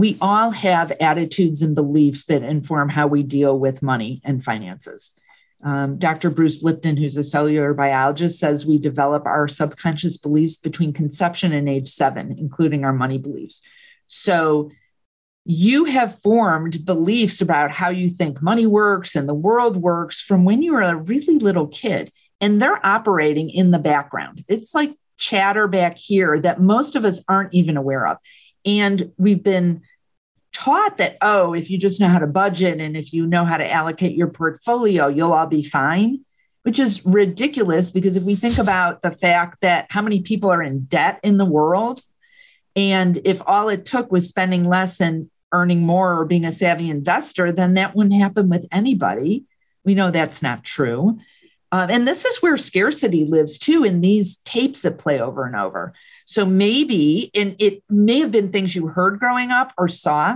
we all have attitudes and beliefs that inform how we deal with money and finances. Dr. Bruce Lipton, who's a cellular biologist, says we develop our subconscious beliefs between conception and age 7, including our money beliefs. So you have formed beliefs about how you think money works and the world works from when you were a really little kid, and they're operating in the background. It's like chatter back here that most of us aren't even aware of. And we've been taught that, oh, if you just know how to budget and if you know how to allocate your portfolio, you'll all be fine, which is ridiculous because if we think about the fact that how many people are in debt in the world, and if all it took was spending less and earning more or being a savvy investor, then that wouldn't happen with anybody. We know that's not true. And this is where scarcity lives too, in these tapes that play over and over. So maybe, and it may have been things you heard growing up or saw.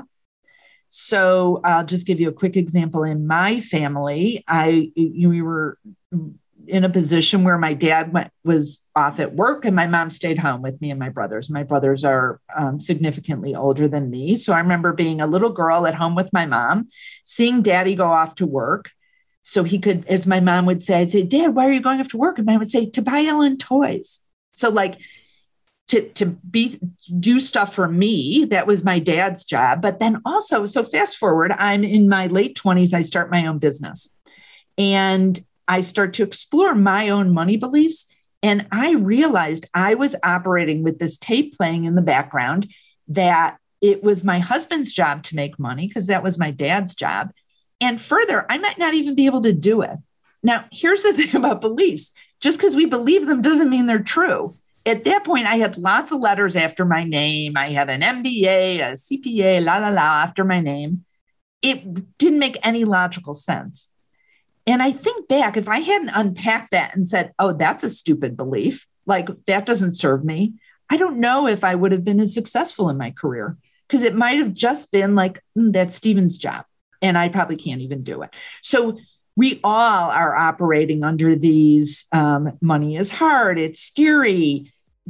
So I'll just give you a quick example. In my family, we were in a position where my dad was off at work and my mom stayed home with me and my brothers. My brothers are significantly older than me. So I remember being a little girl at home with my mom, seeing daddy go off to work. So he could, as my mom would say, I'd say, Dad, why are you going off to work? And I would say, to buy Ellen toys. So like to do stuff for me, that was my dad's job. But then also, so fast forward, I'm in my late 20s, I start my own business. And I start to explore my own money beliefs. And I realized I was operating with this tape playing in the background, that it was my husband's job to make money because that was my dad's job. And further, I might not even be able to do it. Now, here's the thing about beliefs. Just because we believe them doesn't mean they're true. At that point, I had lots of letters after my name. I had an MBA, a CPA, after my name. It didn't make any logical sense. And I think back, if I hadn't unpacked that and said, oh, that's a stupid belief, like that doesn't serve me, I don't know if I would have been as successful in my career, because it might have just been like, that's Stephen's job. And I probably can't even do it. So we all are operating under these money is hard, it's scary.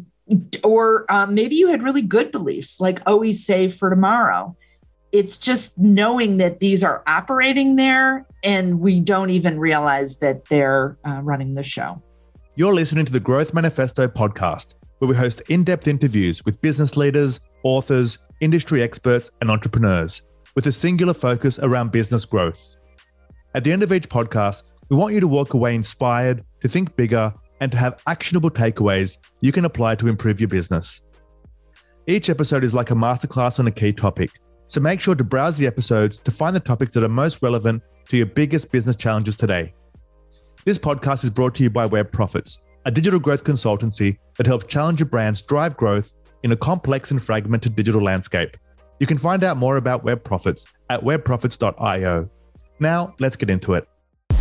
Or maybe you had really good beliefs, like always save for tomorrow. It's just knowing that these are operating there and we don't even realize that they're running the show. You're listening to the Growth Manifesto podcast, where we host in-depth interviews with business leaders, authors, industry experts, and entrepreneurs, with a singular focus around business growth. At the end of each podcast, we want you to walk away inspired, to think bigger, and to have actionable takeaways you can apply to improve your business. Each episode is like a masterclass on a key topic, so make sure to browse the episodes to find the topics that are most relevant to your biggest business challenges today. This podcast is brought to you by Web Profits, a digital growth consultancy that helps challenger brands drive growth in a complex and fragmented digital landscape. You can find out more about Web Profits at webprofits.io. Now, let's get into it.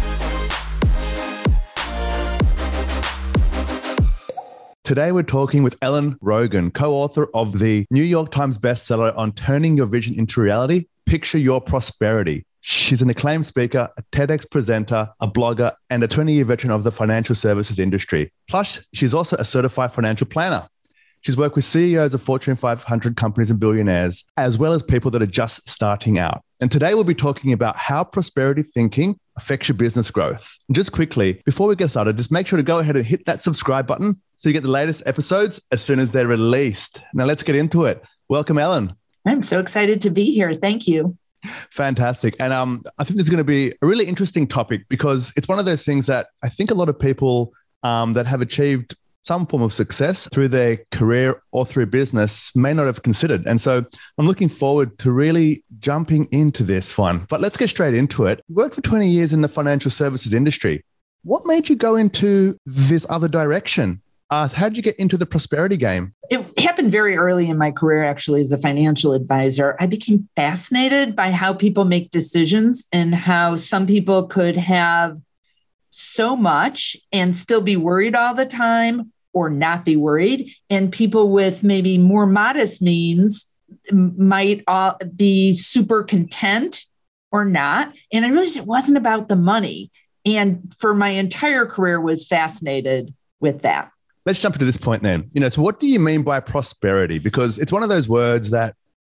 Today, we're talking with Ellen Rogan, co-author of the New York Times bestseller on turning your vision into reality, Picture Your Prosperity. She's an acclaimed speaker, a TEDx presenter, a blogger, and a 20-year veteran of the financial services industry. Plus, she's also a certified financial planner. She's worked with CEOs of Fortune 500 companies and billionaires, as well as people that are just starting out. And today we'll be talking about how prosperity thinking affects your business growth. And just quickly, before we get started, just make sure to go ahead and hit that subscribe button so you get the latest episodes as soon as they're released. Now let's get into it. Welcome, Ellen. I'm so excited to be here. Thank you. Fantastic. And I think this is going to be a really interesting topic because it's one of those things that I think a lot of people that have achieved some form of success through their career or through business may not have considered. And so I'm looking forward to really jumping into this one. But let's get straight into it. You worked for 20 years in the financial services industry. What made you go into this other direction? How did you get into the prosperity game? It happened very early in my career, actually, as a financial advisor. I became fascinated by how people make decisions and how some people could have so much and still be worried all the time or not be worried. And people with maybe more modest means might be super content or not. And I realized it wasn't about the money. And for my entire career was fascinated with that. Let's jump into this point then. So what do you mean by prosperity? Because it's one of those words that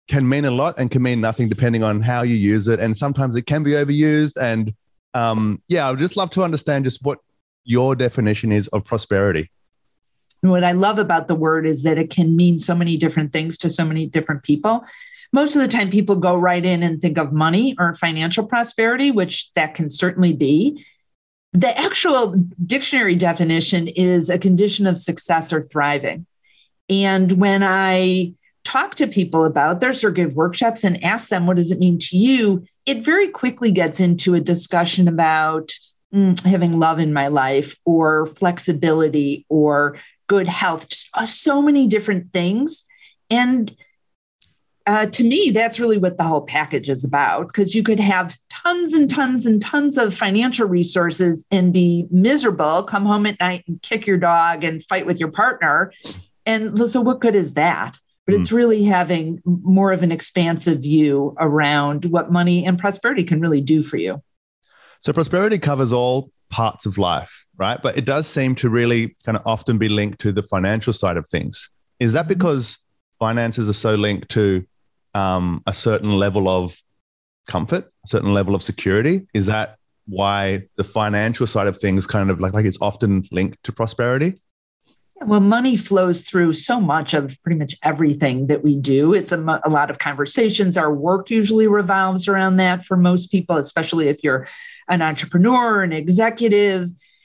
can mean a lot and can mean nothing depending on how you use it. And sometimes it can be overused. And I would just love to understand just what your definition is of prosperity. What I love about the word is that it can mean so many different things to so many different people. Most of the time, people go right in and think of money or financial prosperity, which that can certainly be. The actual dictionary definition is a condition of success or thriving. And when I talk to people about this or give workshops and ask them, what does it mean to you? It very quickly gets into a discussion about having love in my life or flexibility or good health, just so many different things. And to me, that's really what the whole package is about, because you could have tons and tons and tons of financial resources and be miserable, come home at night and kick your dog and fight with your partner. And so what good is that? But it's really having more of an expansive view around what money and prosperity can really do for you. So prosperity covers all parts of life, right? But it does seem to really kind of often be linked to the financial side of things. Is that because finances are so linked to a certain level of comfort, a certain level of security? Is that why the financial side of things kind of like it's often linked to prosperity? Well, money flows through so much of pretty much everything that we do. It's a lot of conversations. Our work usually revolves around that for most people, especially if you're an entrepreneur, an executive.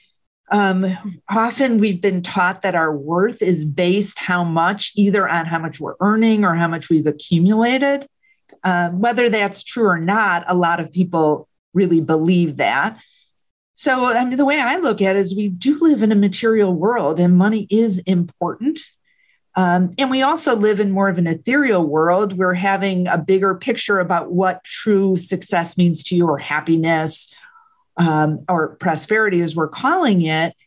Often we've been taught that our worth is based either on how much we're earning or how much we've accumulated. Whether that's true or not, a lot of people really believe that. So, the way I look at it is we do live in a material world and money is important. And we also live in more of an ethereal world. We're having a bigger picture about what true success means to you, or happiness, or prosperity, as we're calling it.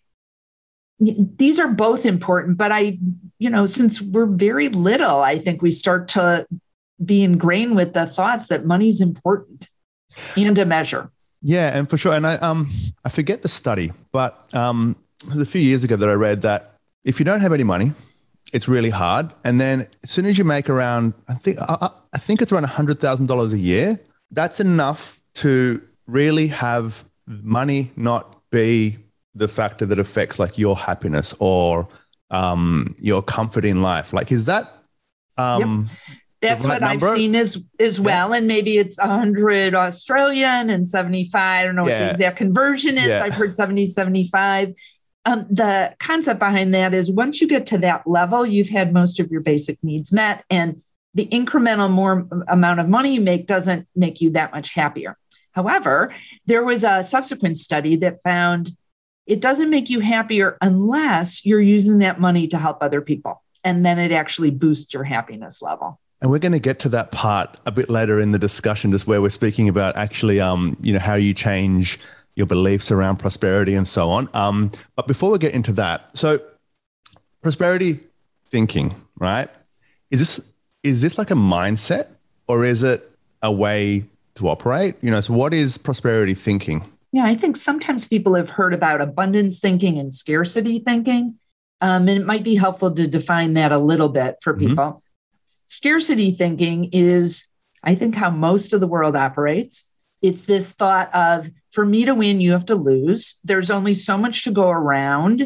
These are both important, but since we're very little, I think we start to be ingrained with the thoughts that money's important and a measure. Yeah, and for sure. And I forget the study, but it was a few years ago that I read that if you don't have any money, it's really hard. And then as soon as you make around, I think it's around $100,000 a year, that's enough to really have money not be the factor that affects like your happiness or your comfort in life. Like, is that Yep. That's what number? I've seen as well. And maybe it's 100 Australian and 75. I don't know what the exact conversion is. I've heard 70, 75. The concept behind that is once you get to that level, you've had most of your basic needs met, and the incremental more amount of money you make doesn't make you that much happier. However, there was a subsequent study that found it doesn't make you happier unless you're using that money to help other people. And then it actually boosts your happiness level. And we're going to get to that part a bit later in the discussion, just where we're speaking about actually, how you change your beliefs around prosperity and so on. But before we get into that, so prosperity thinking, right? Is this like a mindset, or is it a way to operate? So what is prosperity thinking? Yeah, I think sometimes people have heard about abundance thinking and scarcity thinking. And it might be helpful to define that a little bit for people. Scarcity thinking is, I think, how most of the world operates. It's this thought of, for me to win, you have to lose. There's only so much to go around.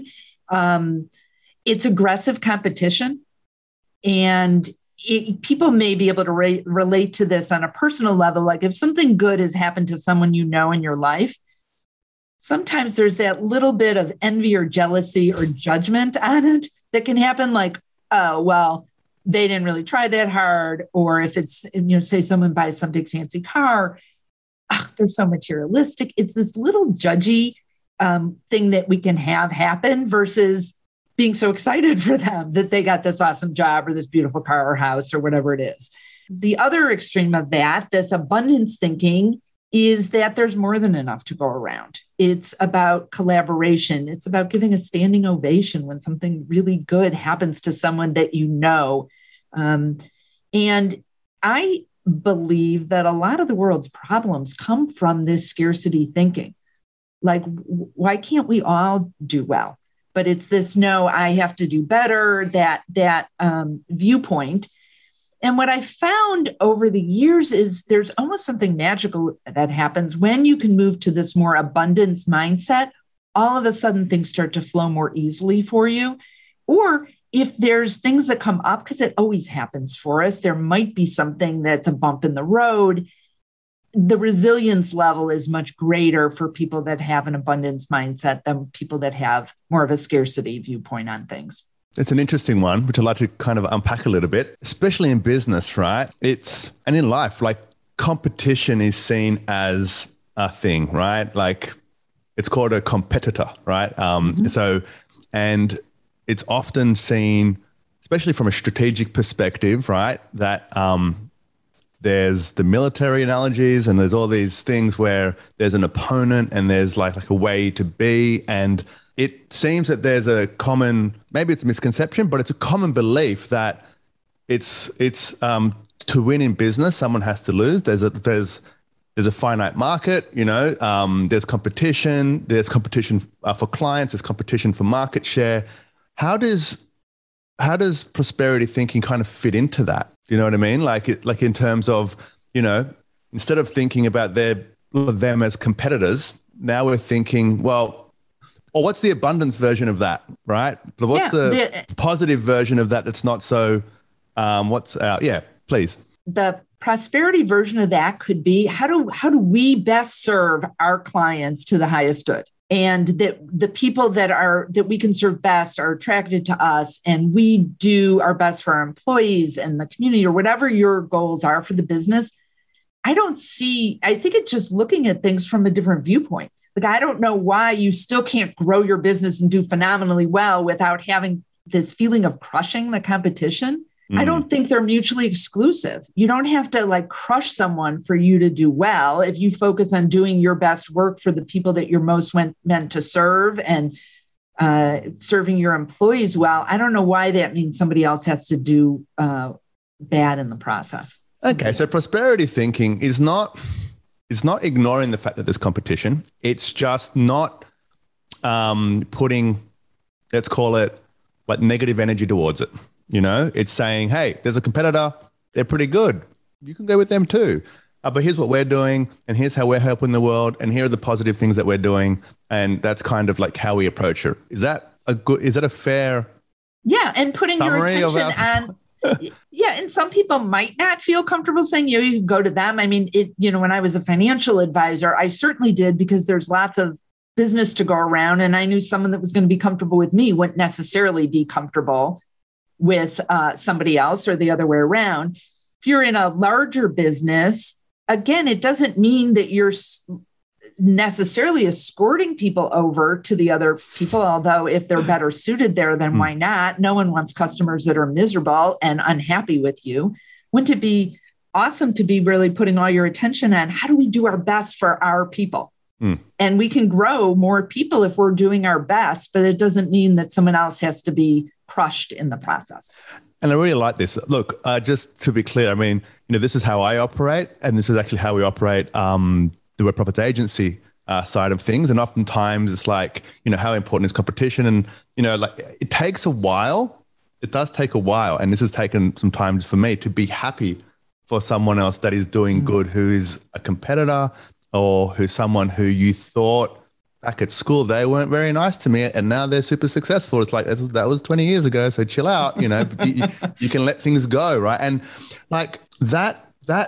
It's aggressive competition. And people may be able to relate to this on a personal level. Like if something good has happened to someone you know in your life, sometimes there's that little bit of envy or jealousy or judgment on it that can happen, like, oh, well, they didn't really try that hard. Or if it's, say someone buys some big fancy car, they're so materialistic. It's this little judgy thing that we can have happen versus being so excited for them that they got this awesome job or this beautiful car or house or whatever it is. The other extreme of that, this abundance thinking, is that there's more than enough to go around. It's about collaboration. It's about giving a standing ovation when something really good happens to someone that you know. And I believe that a lot of the world's problems come from this scarcity thinking. Like, why can't we all do well? But it's this, no, I have to do better, that viewpoint. And what I found over the years is there's almost something magical that happens when you can move to this more abundance mindset. All of a sudden, things start to flow more easily for you. Or if there's things that come up, because it always happens for us, there might be something that's a bump in the road. The resilience level is much greater for people that have an abundance mindset than people that have more of a scarcity viewpoint on things. It's an interesting one, which I'd like to kind of unpack a little bit, especially in business, right? And in life, like competition is seen as a thing, right? Like it's called a competitor, right? And it's often seen, especially from a strategic perspective, right? That there's the military analogies and there's all these things where there's an opponent and there's like a way to be. And it seems that there's a common, maybe it's a misconception, but it's a common belief that it's to win in business, someone has to lose. There's a finite market, there's competition. There's competition for clients. There's competition for market share. How does prosperity thinking kind of fit into that? Do you know what I mean? Like in terms of, instead of thinking about them as competitors, now we're thinking, well, or what's the abundance version of that, right? But what's the positive version of that that's not so, please. The prosperity version of that could be, how do we best serve our clients to the highest good? And that the people that we can serve best are attracted to us, and we do our best for our employees and the community, or whatever your goals are for the business. I think it's just looking at things from a different viewpoint. Like, I don't know why you still can't grow your business and do phenomenally well without having this feeling of crushing the competition. I don't think they're mutually exclusive. You don't have to crush someone for you to do well. If you focus on doing your best work for the people that you're most meant to serve and serving your employees well, I don't know why that means somebody else has to do bad in the process. Okay, so prosperity thinking is not ignoring the fact that there's competition. It's just not putting, let's call it, negative energy towards it. It's saying, hey, there's a competitor. They're pretty good. You can go with them too. But here's what we're doing, and here's how we're helping the world, and here are the positive things that we're doing. And that's kind of like how we approach it. Is that a fair? Yeah. And putting your attention on, yeah. And some people might not feel comfortable saying, you can go to them. I mean, when I was a financial advisor, I certainly did, because there's lots of business to go around. And I knew someone that was going to be comfortable with me wouldn't necessarily be comfortable with somebody else, or the other way around. If you're in a larger business, again, it doesn't mean that you're necessarily escorting people over to the other people, although if they're better suited there, then why not? No one wants customers that are miserable and unhappy with you. Wouldn't it be awesome to be really putting all your attention on how do we do our best for our people? And we can grow more people if we're doing our best, but it doesn't mean that someone else has to be crushed in the process. And I really like this. Look, just to be clear, I mean, this is how I operate, and this is actually how we operate the Web Profits Agency side of things. And oftentimes it's like, how important is competition? And, it takes a while. It does take a while. And this has taken some time for me to be happy for someone else that is doing good, who is a competitor, or who's someone who you thought back at school, they weren't very nice to me, and now they're super successful. It's like, that was 20 years ago, so chill out, but you can let things go, right? And like that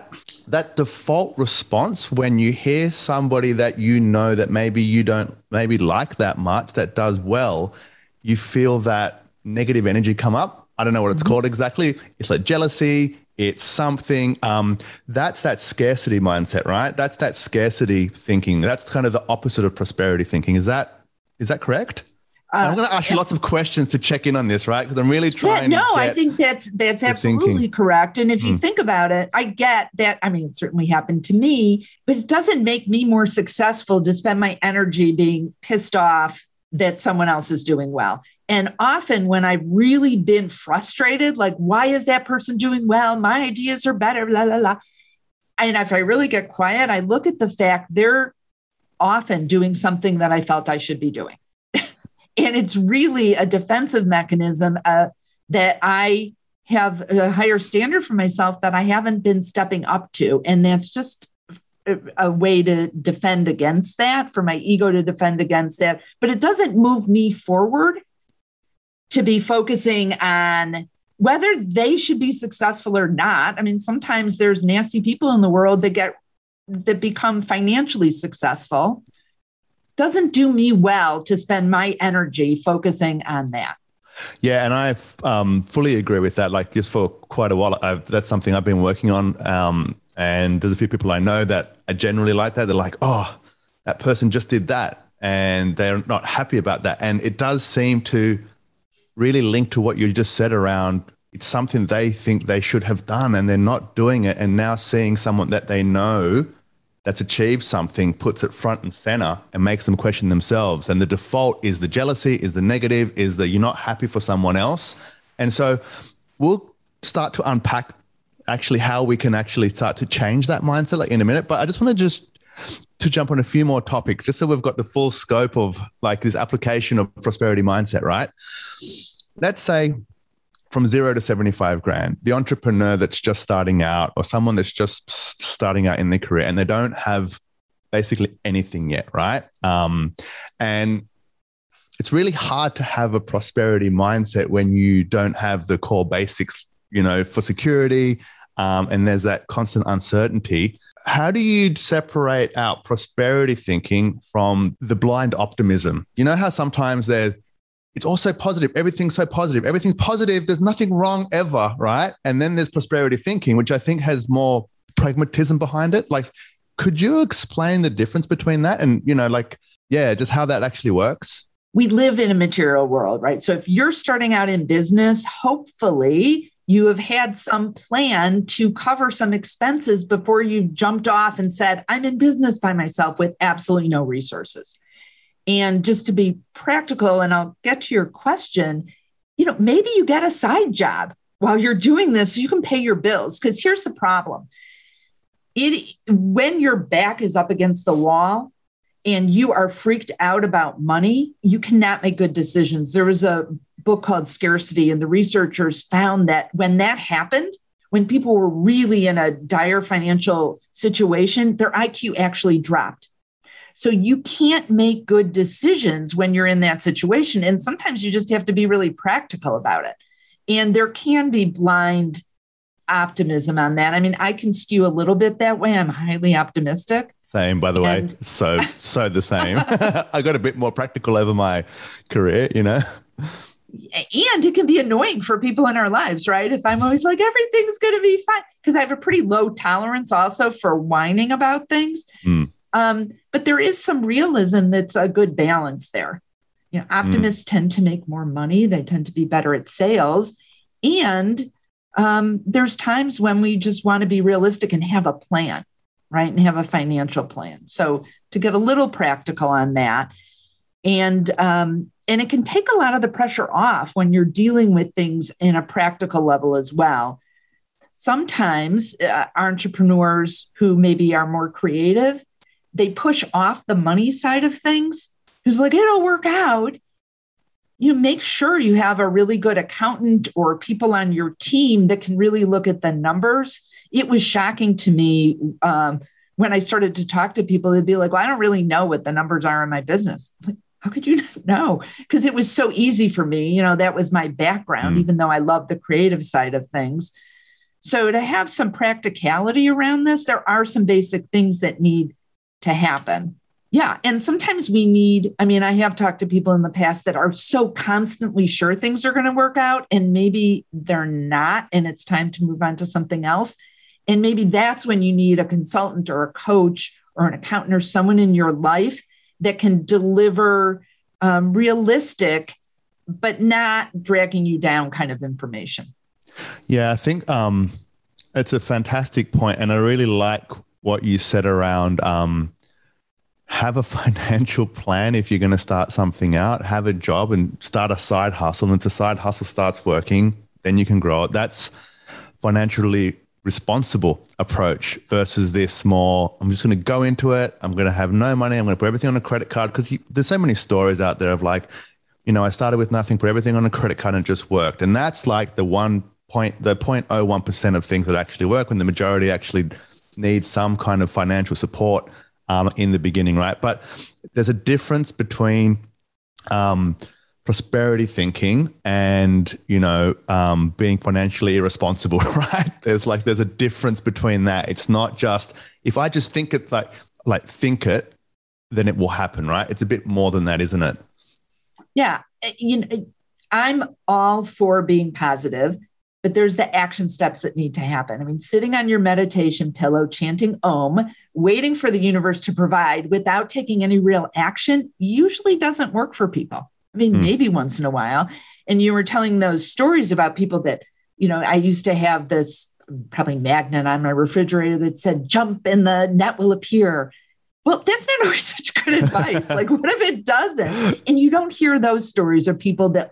default response when you hear somebody that that maybe you don't like that much, that does well, you feel that negative energy come up. I don't know what it's called exactly. It's like jealousy. It's something, that's that scarcity mindset, right? That's that scarcity thinking. That's kind of the opposite of prosperity thinking. Is that correct? I'm going to ask you lots of questions to check in on this, right? Because I'm really trying to I think that's absolutely correct. And if you think about it, I get that. I mean, it certainly happened to me, but it doesn't make me more successful to spend my energy being pissed off that someone else is doing well. And often when I've really been frustrated, like, why is that person doing well? My ideas are better, la, la, la. And if I really get quiet, I look at the fact they're often doing something that I felt I should be doing. And it's really a defensive mechanism that I have a higher standard for myself that I haven't been stepping up to. And that's just a way to defend against that, for my ego to defend against that. But it doesn't move me forward to be focusing on whether they should be successful or not. I mean, sometimes there's nasty people in the world that become financially successful. Doesn't do me well to spend my energy focusing on that. Yeah, and I fully agree with that. Like, just for quite a while, that's something I've been working on. And there's a few people I know that are generally like that. They're like, oh, that person just did that, and they're not happy about that. And it does seem to really link to what you just said around, it's something they think they should have done and they're not doing it. And now seeing someone that they know that's achieved something puts it front and center and makes them question themselves. And the default is the jealousy, is the negative, is that you're not happy for someone else. And so we'll start to unpack actually how we can actually start to change that mindset like in a minute. But I just want to jump on a few more topics, just so we've got the full scope of like this application of prosperity mindset, right? Let's say from 0 to 75 grand, the entrepreneur that's just starting out, or someone that's just starting out in their career, and they don't have basically anything yet, right? And it's really hard to have a prosperity mindset when you don't have the core basics, for security, and there's that constant uncertainty. How do you separate out prosperity thinking from the blind optimism? You know how sometimes it's all so positive. Everything's so positive. Everything's positive. There's nothing wrong ever, right? And then there's prosperity thinking, which I think has more pragmatism behind it. Like, could you explain the difference between that and, just how that actually works? We live in a material world, right? So if you're starting out in business, hopefully you have had some plan to cover some expenses before you jumped off and said, I'm in business by myself with absolutely no resources. And just to be practical, and I'll get to your question, maybe you get a side job while you're doing this so you can pay your bills. Because here's the problem. When your back is up against the wall and you are freaked out about money, you cannot make good decisions. There was a book called Scarcity, and the researchers found that when that happened, when people were really in a dire financial situation, their IQ actually dropped. So you can't make good decisions when you're in that situation. And sometimes you just have to be really practical about it. And there can be blind optimism on that. I mean, I can skew a little bit that way. I'm highly optimistic. Same, by the way. So the same. I got a bit more practical over my career, And it can be annoying for people in our lives, right? If I'm always like, everything's going to be fine, because I have a pretty low tolerance also for whining about things. But there is some realism that's a good balance there. Optimists tend to make more money. They tend to be better at sales. And there's times when we just want to be realistic and have a plan, right? And have a financial plan. So to get a little practical on that. And it can take a lot of the pressure off when you're dealing with things in a practical level as well. Sometimes entrepreneurs who maybe are more creative, they push off the money side of things. Who's like, it'll work out. Make sure you have a really good accountant or people on your team that can really look at the numbers. It was shocking to me when I started to talk to people. They'd be like, well, I don't really know what the numbers are in my business. I'm like, how could you not know? Because it was so easy for me. That was my background, even though I love the creative side of things. So to have some practicality around this, there are some basic things that need to happen. Yeah. And sometimes I have talked to people in the past that are so constantly sure things are going to work out, and maybe they're not, and it's time to move on to something else. And maybe that's when you need a consultant or a coach or an accountant or someone in your life that can deliver realistic, but not dragging you down kind of information. Yeah, I think it's a fantastic point. And I really like what you said around have a financial plan if you're going to start something out, have a job and start a side hustle. And if the side hustle starts working, then you can grow it. That's financially responsible approach versus this more, I'm just going to go into it. I'm going to have no money. I'm going to put everything on a credit card, because there's so many stories out there of like, I started with nothing, put everything on a credit card and it just worked. And that's like the 1% the 0.01% of things that actually work, when the majority actually need some kind of financial support in the beginning, right? But there's a difference between prosperity thinking and, being financially irresponsible, right? There's a difference between that. It's not just, if I just think it think it, then it will happen, right? It's a bit more than that, isn't it? Yeah. I'm all for being positive, but there's the action steps that need to happen. I mean, sitting on your meditation pillow, chanting Om, waiting for the universe to provide without taking any real action usually doesn't work for people. I mean, maybe once in a while. And you were telling those stories about people that, I used to have this probably magnet on my refrigerator that said, jump and the net will appear. Well, that's not always such good advice. What if it doesn't? And you don't hear those stories of people that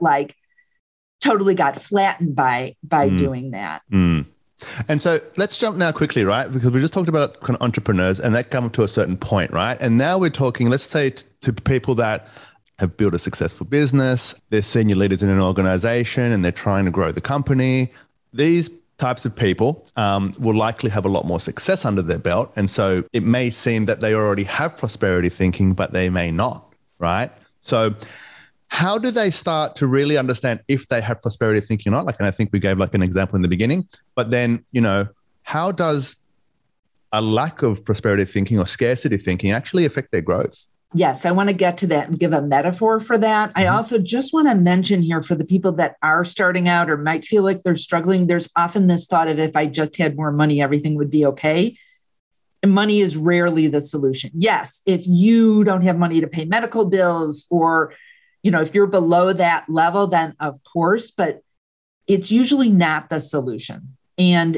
totally got flattened by doing that. And so let's jump now quickly, right? Because we just talked about kind of entrepreneurs and that come to a certain point, right? And now we're talking, let's say to people that have built a successful business, they're senior leaders in an organization and they're trying to grow the company. These types of people will likely have a lot more success under their belt. And so it may seem that they already have prosperity thinking, but they may not, right? So how do they start to really understand if they have prosperity thinking or not? And I think we gave an example in the beginning, but then, how does a lack of prosperity thinking or scarcity thinking actually affect their growth? Yes, I want to get to that and give a metaphor for that. I also just want to mention here for the people that are starting out or might feel like they're struggling, there's often this thought of if I just had more money, everything would be okay. And money is rarely the solution. Yes, if you don't have money to pay medical bills or, if you're below that level, then of course, but it's usually not the solution. And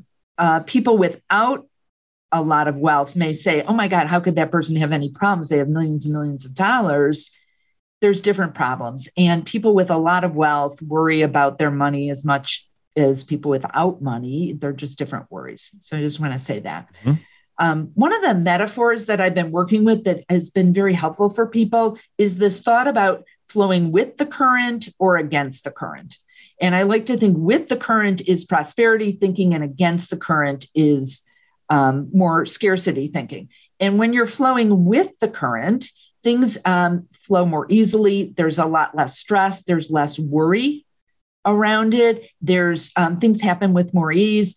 people without a lot of wealth may say, oh my God, how could that person have any problems? They have millions and millions of dollars. There's different problems. And people with a lot of wealth worry about their money as much as people without money. They're just different worries. So I just want to say that. One of the metaphors that I've been working with that has been very helpful for people is this thought about flowing with the current or against the current. And I like to think with the current is prosperity thinking and against the current is more scarcity thinking. And when you're flowing with the current, things flow more easily. There's a lot less stress. There's less worry around it. There's things happen with more ease.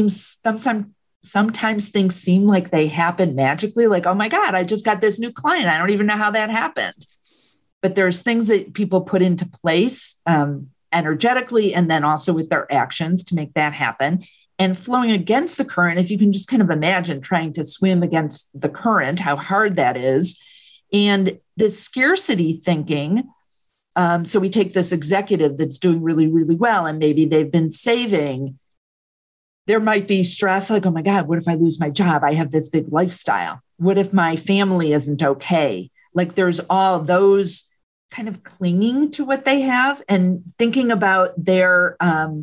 Sometimes things seem like they happen magically, like, oh my God, I just got this new client. I don't even know how that happened. But there's things that people put into place energetically and then also with their actions to make that happen. And flowing against the current, if you can just kind of imagine trying to swim against the current, how hard that is. And this scarcity thinking, so we take this executive that's doing really, really well, and maybe they've been saving. There might be stress like, oh my God, what if I lose my job? I have this big lifestyle. What if my family isn't okay? Like there's all those kind of clinging to what they have and thinking about their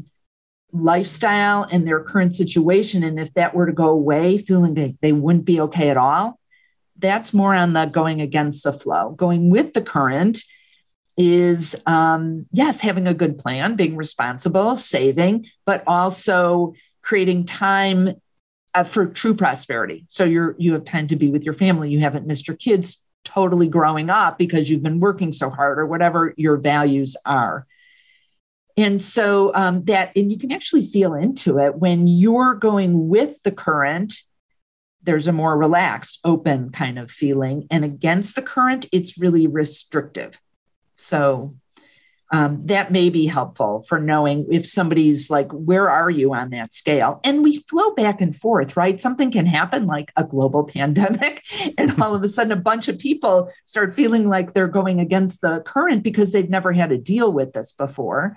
lifestyle and their current situation. And if that were to go away, feeling that they wouldn't be okay at all, that's more on the going against the flow. Going with the current is, yes, having a good plan, being responsible, saving, but also creating time for true prosperity. So you have time to be with your family. You haven't missed your kids totally growing up because you've been working so hard or whatever your values are. And so and you can actually feel into it when you're going with the current, there's a more relaxed, open kind of feeling. And against the current, it's really restrictive. So that may be helpful for knowing if somebody's like, where are you on that scale? And we flow back and forth, right? Something can happen like a global pandemic, and all of a sudden a bunch of people start feeling like they're going against the current because they've never had to deal with this before.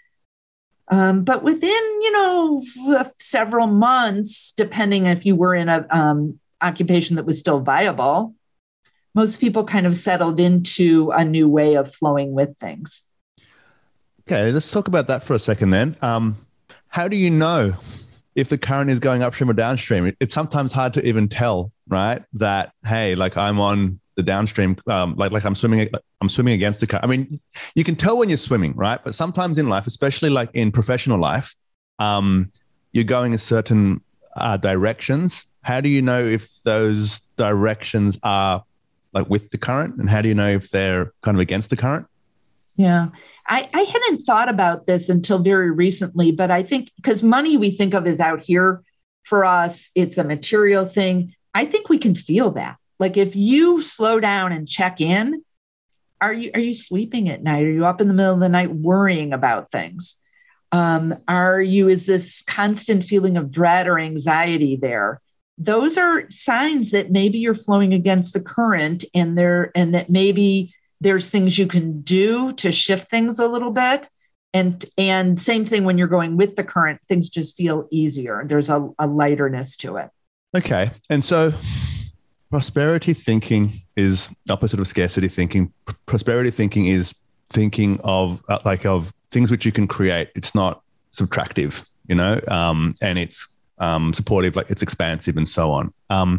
But within, several months, depending if you were in a occupation that was still viable, most people kind of settled into a new way of flowing with things. Okay, let's talk about that for a second then. How do you know if the current is going upstream or downstream? It's sometimes hard to even tell, right? That, hey, like I'm on the downstream, like I'm swimming against the current. I mean, you can tell when you're swimming, right? But sometimes in life, especially like in professional life, you're going in certain directions. How do you know if those directions are like with the current, and how do you know if they're kind of against the current? Yeah, I hadn't thought about this until very recently, but I think because money we think of is out here for us, it's a material thing. I think we can feel that. Like if you slow down and check in, are you sleeping at night? Are you up in the middle of the night worrying about things? Is this constant feeling of dread or anxiety there? Those are signs that maybe you're flowing against the current, and that maybe there's things you can do to shift things a little bit. And same thing when you're going with the current, things just feel easier. There's a lighterness to it. Okay. And so prosperity thinking is the opposite of scarcity thinking. Prosperity thinking is thinking of things which you can create. It's not subtractive, and it's supportive, like it's expansive and so on.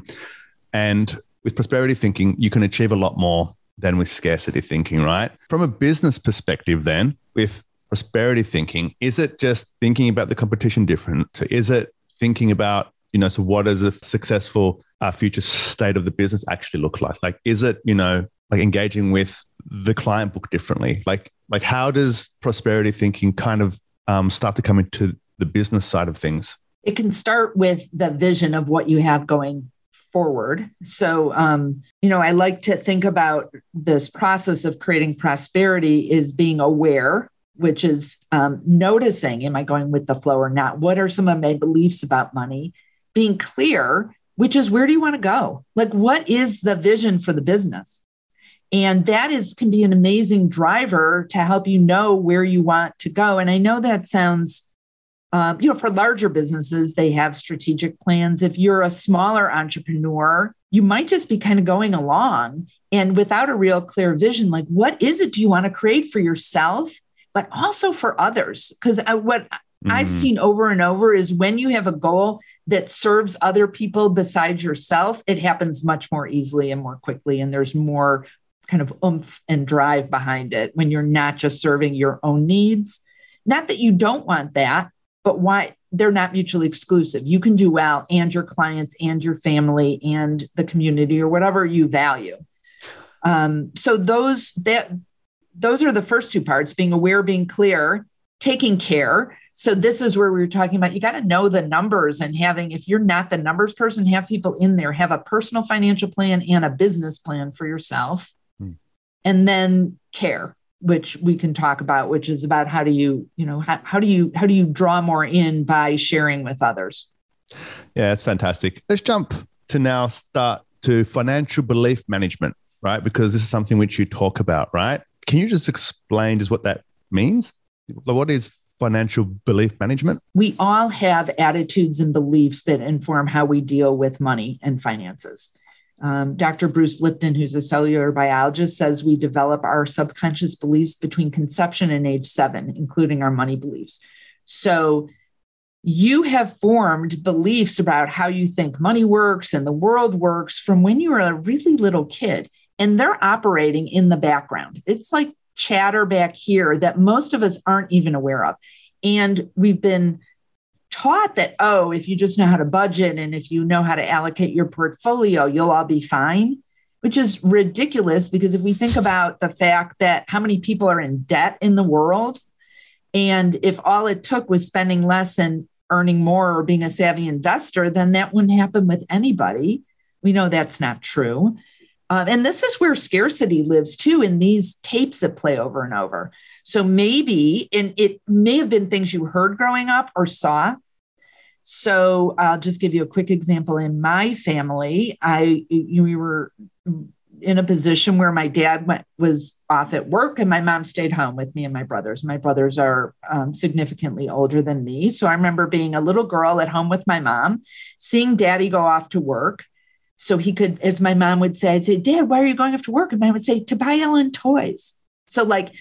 And with prosperity thinking, you can achieve a lot more than with scarcity thinking, right? From a business perspective then, with prosperity thinking, is it just thinking about the competition different? So is it thinking about, so what does a successful future state of the business actually look like? Like, is it, like engaging with the client book differently? Like how does prosperity thinking kind of start to come into the business side of things? It can start with the vision of what you have going forward. So, I like to think about this process of creating prosperity is being aware, which is noticing, am I going with the flow or not? What are some of my beliefs about money? Being clear, which is where do you want to go? Like, what is the vision for the business? And that can be an amazing driver to help you know where you want to go. And I know that sounds, for larger businesses, they have strategic plans. If you're a smaller entrepreneur, you might just be kind of going along and without a real clear vision, like what is it do you want to create for yourself, but also for others? Because I've seen over and over is when you have a goal that serves other people besides yourself, it happens much more easily and more quickly. And there's more kind of oomph and drive behind it when you're not just serving your own needs. Not that you don't want that, but why they're not mutually exclusive. You can do well and your clients and your family and the community or whatever you value. So those are the first two parts: being aware, being clear, taking care. So this is where we were talking about, you got to know the numbers and if you're not the numbers person, have people in there, have a personal financial plan and a business plan for yourself. And then care, which we can talk about, which is about how do you draw more in by sharing with others? Yeah, that's fantastic. Let's jump to now start to financial belief management, right? Because this is something which you talk about, right? Can you just explain just what that means? What is financial belief management? We all have attitudes and beliefs that inform how we deal with money and finances. Dr. Bruce Lipton, who's a cellular biologist, says we develop our subconscious beliefs between conception and age 7, including our money beliefs. So you have formed beliefs about how you think money works and the world works from when you were a really little kid, and they're operating in the background. It's like chatter back here that most of us aren't even aware of. And we've been taught that, if you just know how to budget and if you know how to allocate your portfolio, you'll all be fine, which is ridiculous because if we think about the fact that how many people are in debt in the world, and if all it took was spending less and earning more or being a savvy investor, then that wouldn't happen with anybody. We know that's not true. And this is where scarcity lives too, in these tapes that play over and over. So maybe, and it may have been things you heard growing up or saw. So I'll just give you a quick example. In my family, we were in a position where my dad was off at work and my mom stayed home with me and my brothers. My brothers are significantly older than me. So I remember being a little girl at home with my mom, seeing daddy go off to work. So he could, as my mom would say, I'd say, Dad, why are you going off to work? And I would say, to buy Ellen toys. So like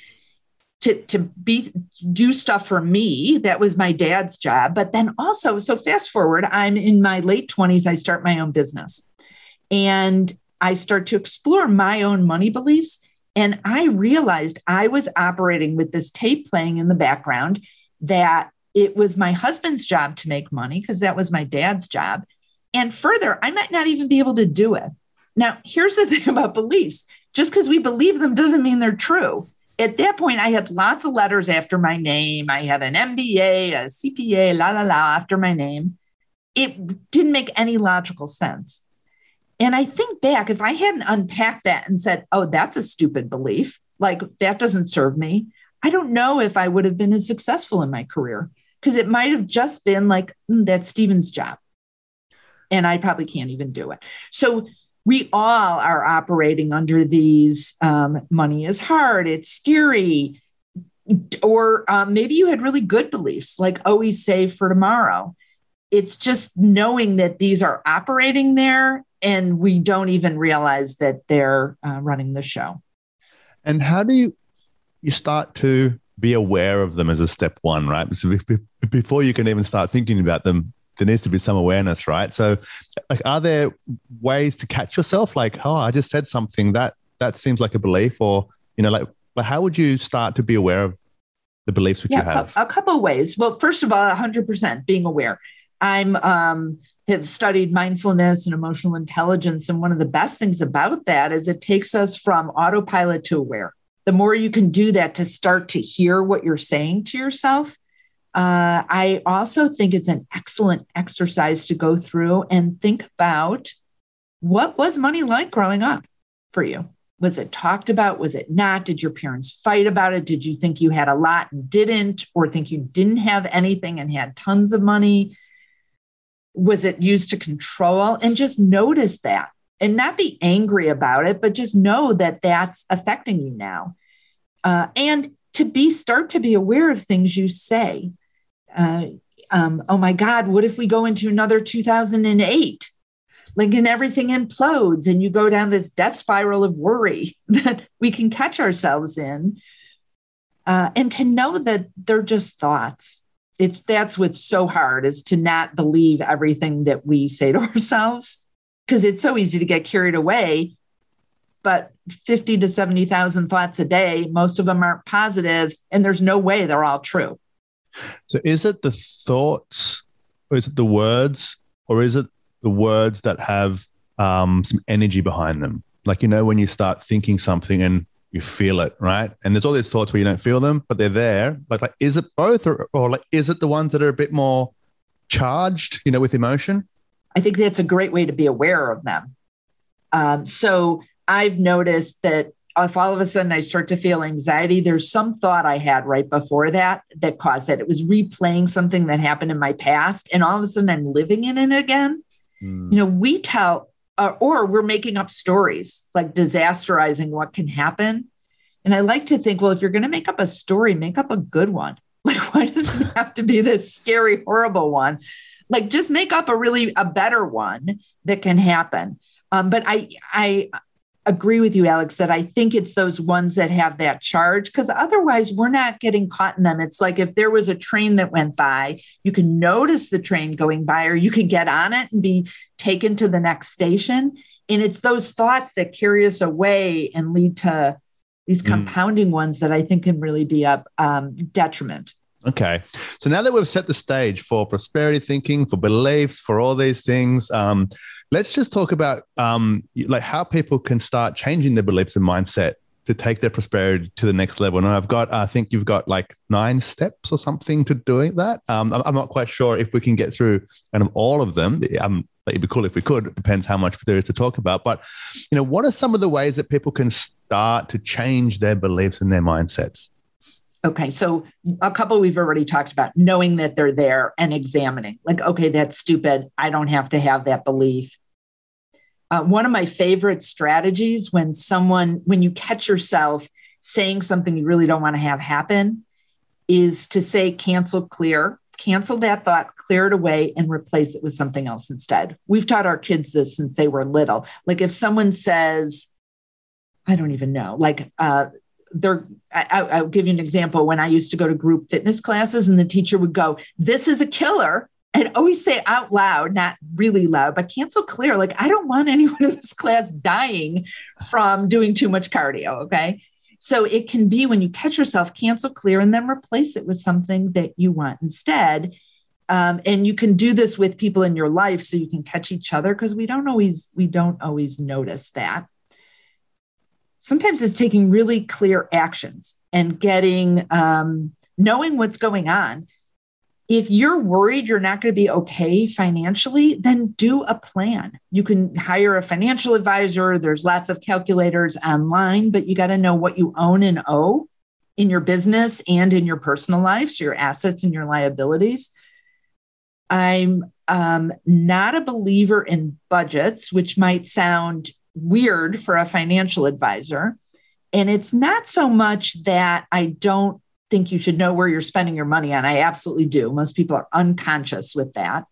do stuff for me. That was my dad's job. But then also, so fast forward, I'm in my late 20s, I start my own business and I start to explore my own money beliefs. And I realized I was operating with this tape playing in the background that It was my husband's job to make money because that was my dad's job. And further, I might not even be able to do it. Now, here's the thing about beliefs. Just because we believe them doesn't mean they're true. At that point, I had lots of letters after my name. I had an MBA, a CPA, after my name. It didn't make any logical sense. And I think back, if I hadn't unpacked that and said, oh, that's a stupid belief, like that doesn't serve me, I don't know if I would have been as successful in my career, because it might have just been like, that's Stephen's job. And I probably can't even do it. So we all are operating under these money is hard, it's scary. Or maybe you had really good beliefs, like always save for tomorrow. It's just knowing that these are operating there and we don't even realize that they're running the show. And how do you start to be aware of them as a step one, right? So before you can even start thinking about them, there needs to be some awareness, right? So like, are there ways to catch yourself? Like, oh, I just said something that seems like a belief, or, like how would you start to be aware of the beliefs which you have? A couple of ways. Well, first of all, 100% being aware. I'm have studied mindfulness and emotional intelligence. And one of the best things about that is it takes us from autopilot to aware. The more you can do that to start to hear what you're saying to yourself. I also think it's an excellent exercise to go through and think about, what was money like growing up for you? Was it talked about? Was it not? Did your parents fight about it? Did you think you had a lot and didn't, or think you didn't have anything and had tons of money? Was it used to control? And just notice that and not be angry about it, but just know that that's affecting you now. And start to be aware of things you say. Oh my God, what if we go into another 2008? Like, and everything implodes and you go down this death spiral of worry that we can catch ourselves in. And to know that they're just thoughts. That's what's so hard, is to not believe everything that we say to ourselves, because it's so easy to get carried away. But 50 to 70,000 thoughts a day, most of them aren't positive, and there's no way they're all true. So is it the thoughts, or is it the words, or is it the words that have some energy behind them? Like, when you start thinking something and you feel it, right? And there's all these thoughts where you don't feel them, but they're there. Like is it both, or like, is it the ones that are a bit more charged, with emotion? I think that's a great way to be aware of them. So I've noticed that if all of a sudden I start to feel anxiety, there's some thought I had right before that caused that. It was replaying something that happened in my past, and all of a sudden I'm living in it again. We tell, or we're making up stories, like disasterizing what can happen. And I like to think, well, if you're going to make up a story, make up a good one. Like, why does it have to be this scary, horrible one? Like, just make up a better one that can happen. But I agree with you, Alex, that I think it's those ones that have that charge, because otherwise we're not getting caught in them. It's like if there was a train that went by, you can notice the train going by, or you could get on it and be taken to the next station. And it's those thoughts that carry us away and lead to these compounding ones that I think can really be a detriment. Okay. So now that we've set the stage for prosperity thinking, for beliefs, for all these things, let's just talk about like how people can start changing their beliefs and mindset to take their prosperity to the next level. And I think you've got like 9 steps or something to doing that. I'm not quite sure if we can get through kind of all of them. It'd be cool if we could. It depends how much there is to talk about. But, what are some of the ways that people can start to change their beliefs and their mindsets? Okay, so a couple we've already talked about, knowing that they're there and examining. Like, okay, that's stupid. I don't have to have that belief. One of my favorite strategies when you catch yourself saying something you really don't want to have happen is to say, cancel that thought, clear it away, and replace it with something else instead. We've taught our kids this since they were little. Like if someone says, I don't even know, like, I'll give you an example. When I used to go to group fitness classes and the teacher would go, this is a killer. I'd always say out loud, not really loud, but cancel clear. Like, I don't want anyone in this class dying from doing too much cardio. Okay. So it can be when you catch yourself, cancel, clear, and then replace it with something that you want instead. And you can do this with people in your life so you can catch each other, because we don't always notice that. Sometimes it's taking really clear actions and getting, knowing what's going on. If you're worried you're not going to be okay financially, then do a plan. You can hire a financial advisor. There's lots of calculators online, but you got to know what you own and owe in your business and in your personal life, so your assets and your liabilities. I'm not a believer in budgets, which might sound weird for a financial advisor. And it's not so much that I don't think you should know where you're spending your money on. I absolutely do. Most people are unconscious with that.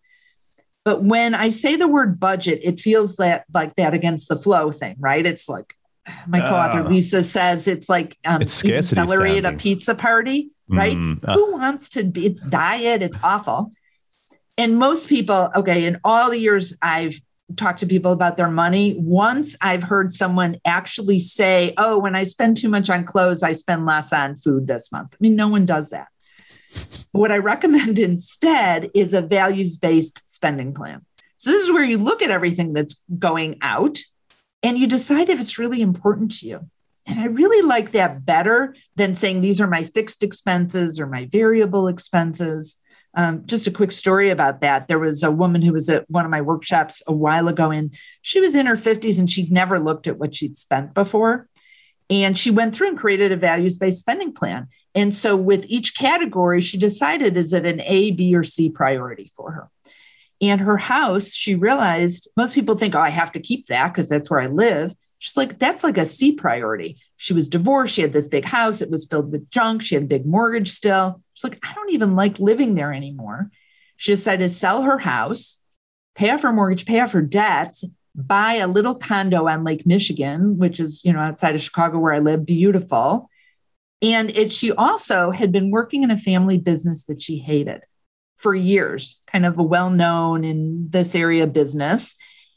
But when I say the word budget, it feels like that against the flow thing, right? It's like my co-author Lisa says, it's like eating celery at a pizza party, right? Who wants to be? It's diet. It's awful. And most people, in all the years I've talked to people about their money, once I've heard someone actually say, oh, when I spend too much on clothes, I spend less on food this month. I mean, no one does that. What I recommend instead is a values-based spending plan. So this is where you look at everything that's going out and you decide if it's really important to you. And I really like that better than saying these are my fixed expenses or my variable expenses. Just a quick story about that. There was a woman who was at one of my workshops a while ago, and she was in her 50s and she'd never looked at what she'd spent before. And she went through and created a values-based spending plan. And so with each category, she decided, is it an A, B, or C priority for her? And her house, she realized most people think, oh, I have to keep that because that's where I live. She's like, that's like a C priority. She was divorced. She had this big house. It was filled with junk. She had a big mortgage still. She's like, I don't even like living there anymore. She decided to sell her house, pay off her mortgage, pay off her debts, buy a little condo on Lake Michigan, which is, outside of Chicago where I live, beautiful. And she also had been working in a family business that she hated for years, kind of a well-known in this area business.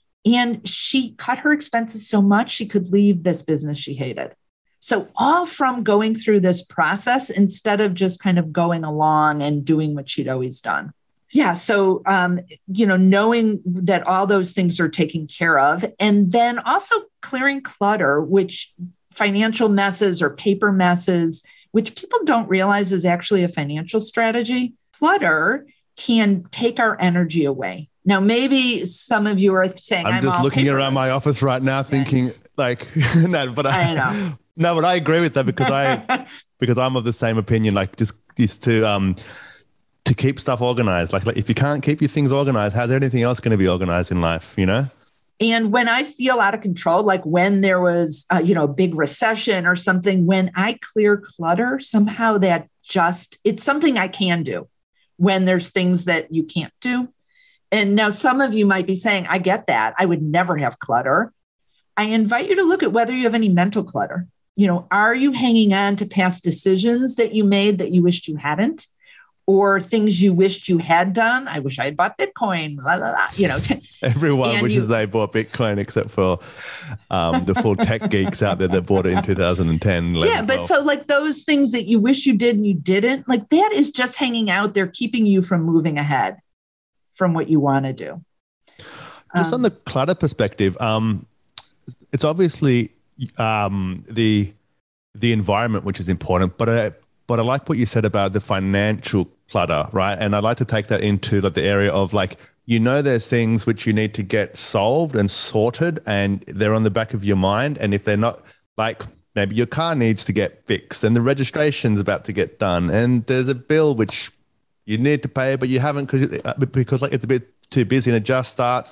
And she cut her expenses so much she could leave this business she hated. So all from going through this process instead of just kind of going along and doing what she'd always done. Yeah. So, knowing that all those things are taken care of, and then also clearing clutter, which financial messes or paper messes, which people don't realize is actually a financial strategy. Clutter can take our energy away. Now, maybe some of you are saying, I'm just looking around my office right now thinking no, but I know. No, but I agree with that because I'm of the same opinion, like just to keep stuff organized. Like if you can't keep your things organized, how's anything else going to be organized in life, And when I feel out of control, like when there was, a big recession or something, when I clear clutter, somehow it's something I can do when there's things that you can't do. And now some of you might be saying, I get that. I would never have clutter. I invite you to look at whether you have any mental clutter. Are you hanging on to past decisions that you made that you wished you hadn't? Or things you wished you had done? I wish I had bought Bitcoin, Everyone wishes they bought Bitcoin except for the full tech geeks out there that bought it in 2010. 11, yeah, but 12. So like those things that you wish you did and you didn't, like that is just hanging out there, keeping you from moving ahead from what you want to do. Just on the clutter perspective, it's obviously the environment which is important, but I like what you said about the financial clutter, right? And I'd like to take that into like the area of like, there's things which you need to get solved and sorted, and they're on the back of your mind. And if they're not, like maybe your car needs to get fixed and the registration's about to get done, and there's a bill which you need to pay, but you haven't because like it's a bit too busy, and it just starts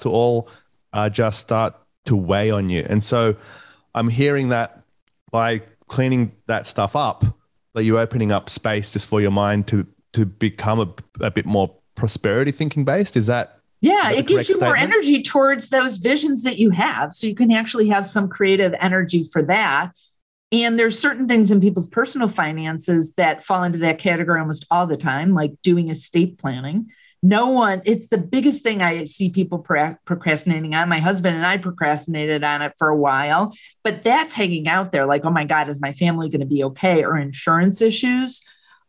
to weigh on you. And so I'm hearing that by cleaning that stuff up, that you're opening up space just for your mind to become a bit more prosperity thinking based. Is that? Yeah, it gives you more energy towards those visions that you have. So you can actually have some creative energy for that. And there's certain things in people's personal finances that fall into that category almost all the time, like doing estate planning. No one, it's the biggest thing I see people procrastinating on. My husband and I procrastinated on it for a while, but that's hanging out there like, oh my God, is my family going to be okay? Or insurance issues.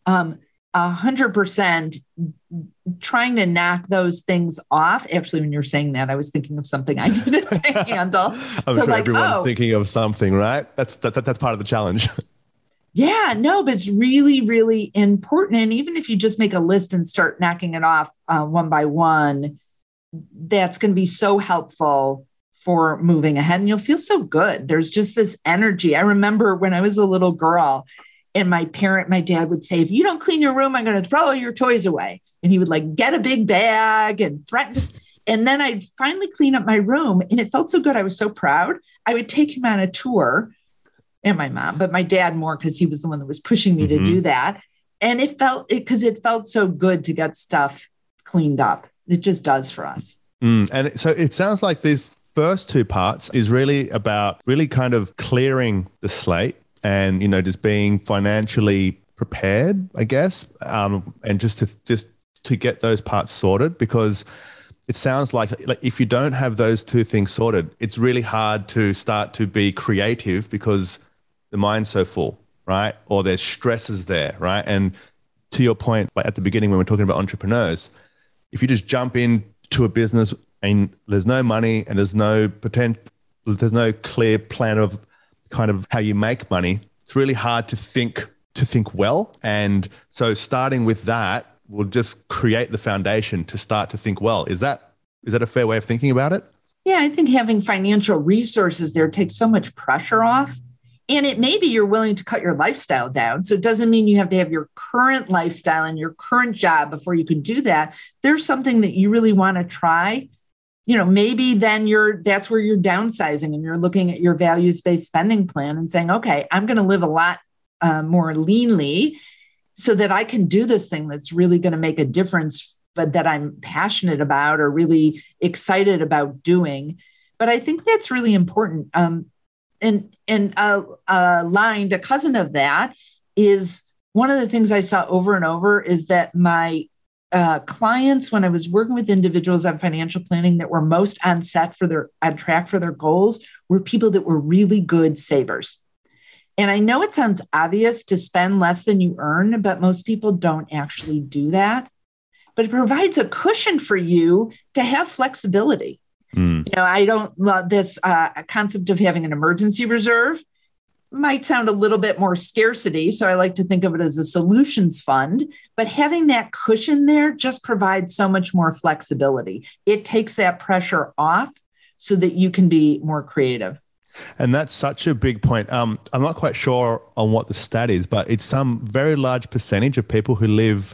100% trying to knock those things off. Actually, when you're saying that, I was thinking of something I needed to handle. I'm sure everyone's thinking of something, right? That's part of the challenge. Yeah, no, but it's really, really important. And even if you just make a list and start knocking it off one by one, that's going to be so helpful for moving ahead. And you'll feel so good. There's just this energy. I remember when I was a little girl and my dad would say, if you don't clean your room, I'm going to throw all your toys away. And he would like get a big bag and threaten. And then I'd finally clean up my room and it felt so good. I was so proud. I would take him on a tour. And my mom, but my dad more because he was the one that was pushing me to do that. And it felt so good to get stuff cleaned up. It just does for us. And so it sounds like these first two parts is really about really kind of clearing the slate and, just being financially prepared, I guess, and just to get those parts sorted, because it sounds like if you don't have those two things sorted, it's really hard to start to be creative because the mind's so full, right? Or there's stresses there, right? And to your point, like at the beginning when we're talking about entrepreneurs, if you just jump into a business and there's no money and there's no clear plan of kind of how you make money, it's really hard to think well. And so starting with that will just create the foundation to start to think well. Is that a fair way of thinking about it? Yeah, I think having financial resources there takes so much pressure off. And it may be you're willing to cut your lifestyle down. So it doesn't mean you have to have your current lifestyle and your current job before you can do that. There's something that you really want to try. Maybe then that's where you're downsizing and you're looking at your values-based spending plan and saying, okay, I'm going to live a lot more leanly so that I can do this thing that's really going to make a difference, but that I'm passionate about or really excited about doing. But I think that's really important. And aligned, a cousin of that is one of the things I saw over and over is that my clients, when I was working with individuals on financial planning that were most on track for their goals, were people that were really good savers. And I know it sounds obvious to spend less than you earn, but most people don't actually do that. But it provides a cushion for you to have flexibility. I don't love this concept of having an emergency reserve. Might sound a little bit more scarcity. So I like to think of it as a solutions fund, but having that cushion there just provides so much more flexibility. It takes that pressure off so that you can be more creative. And that's such a big point. I'm not quite sure on what the stat is, but it's some very large percentage of people who live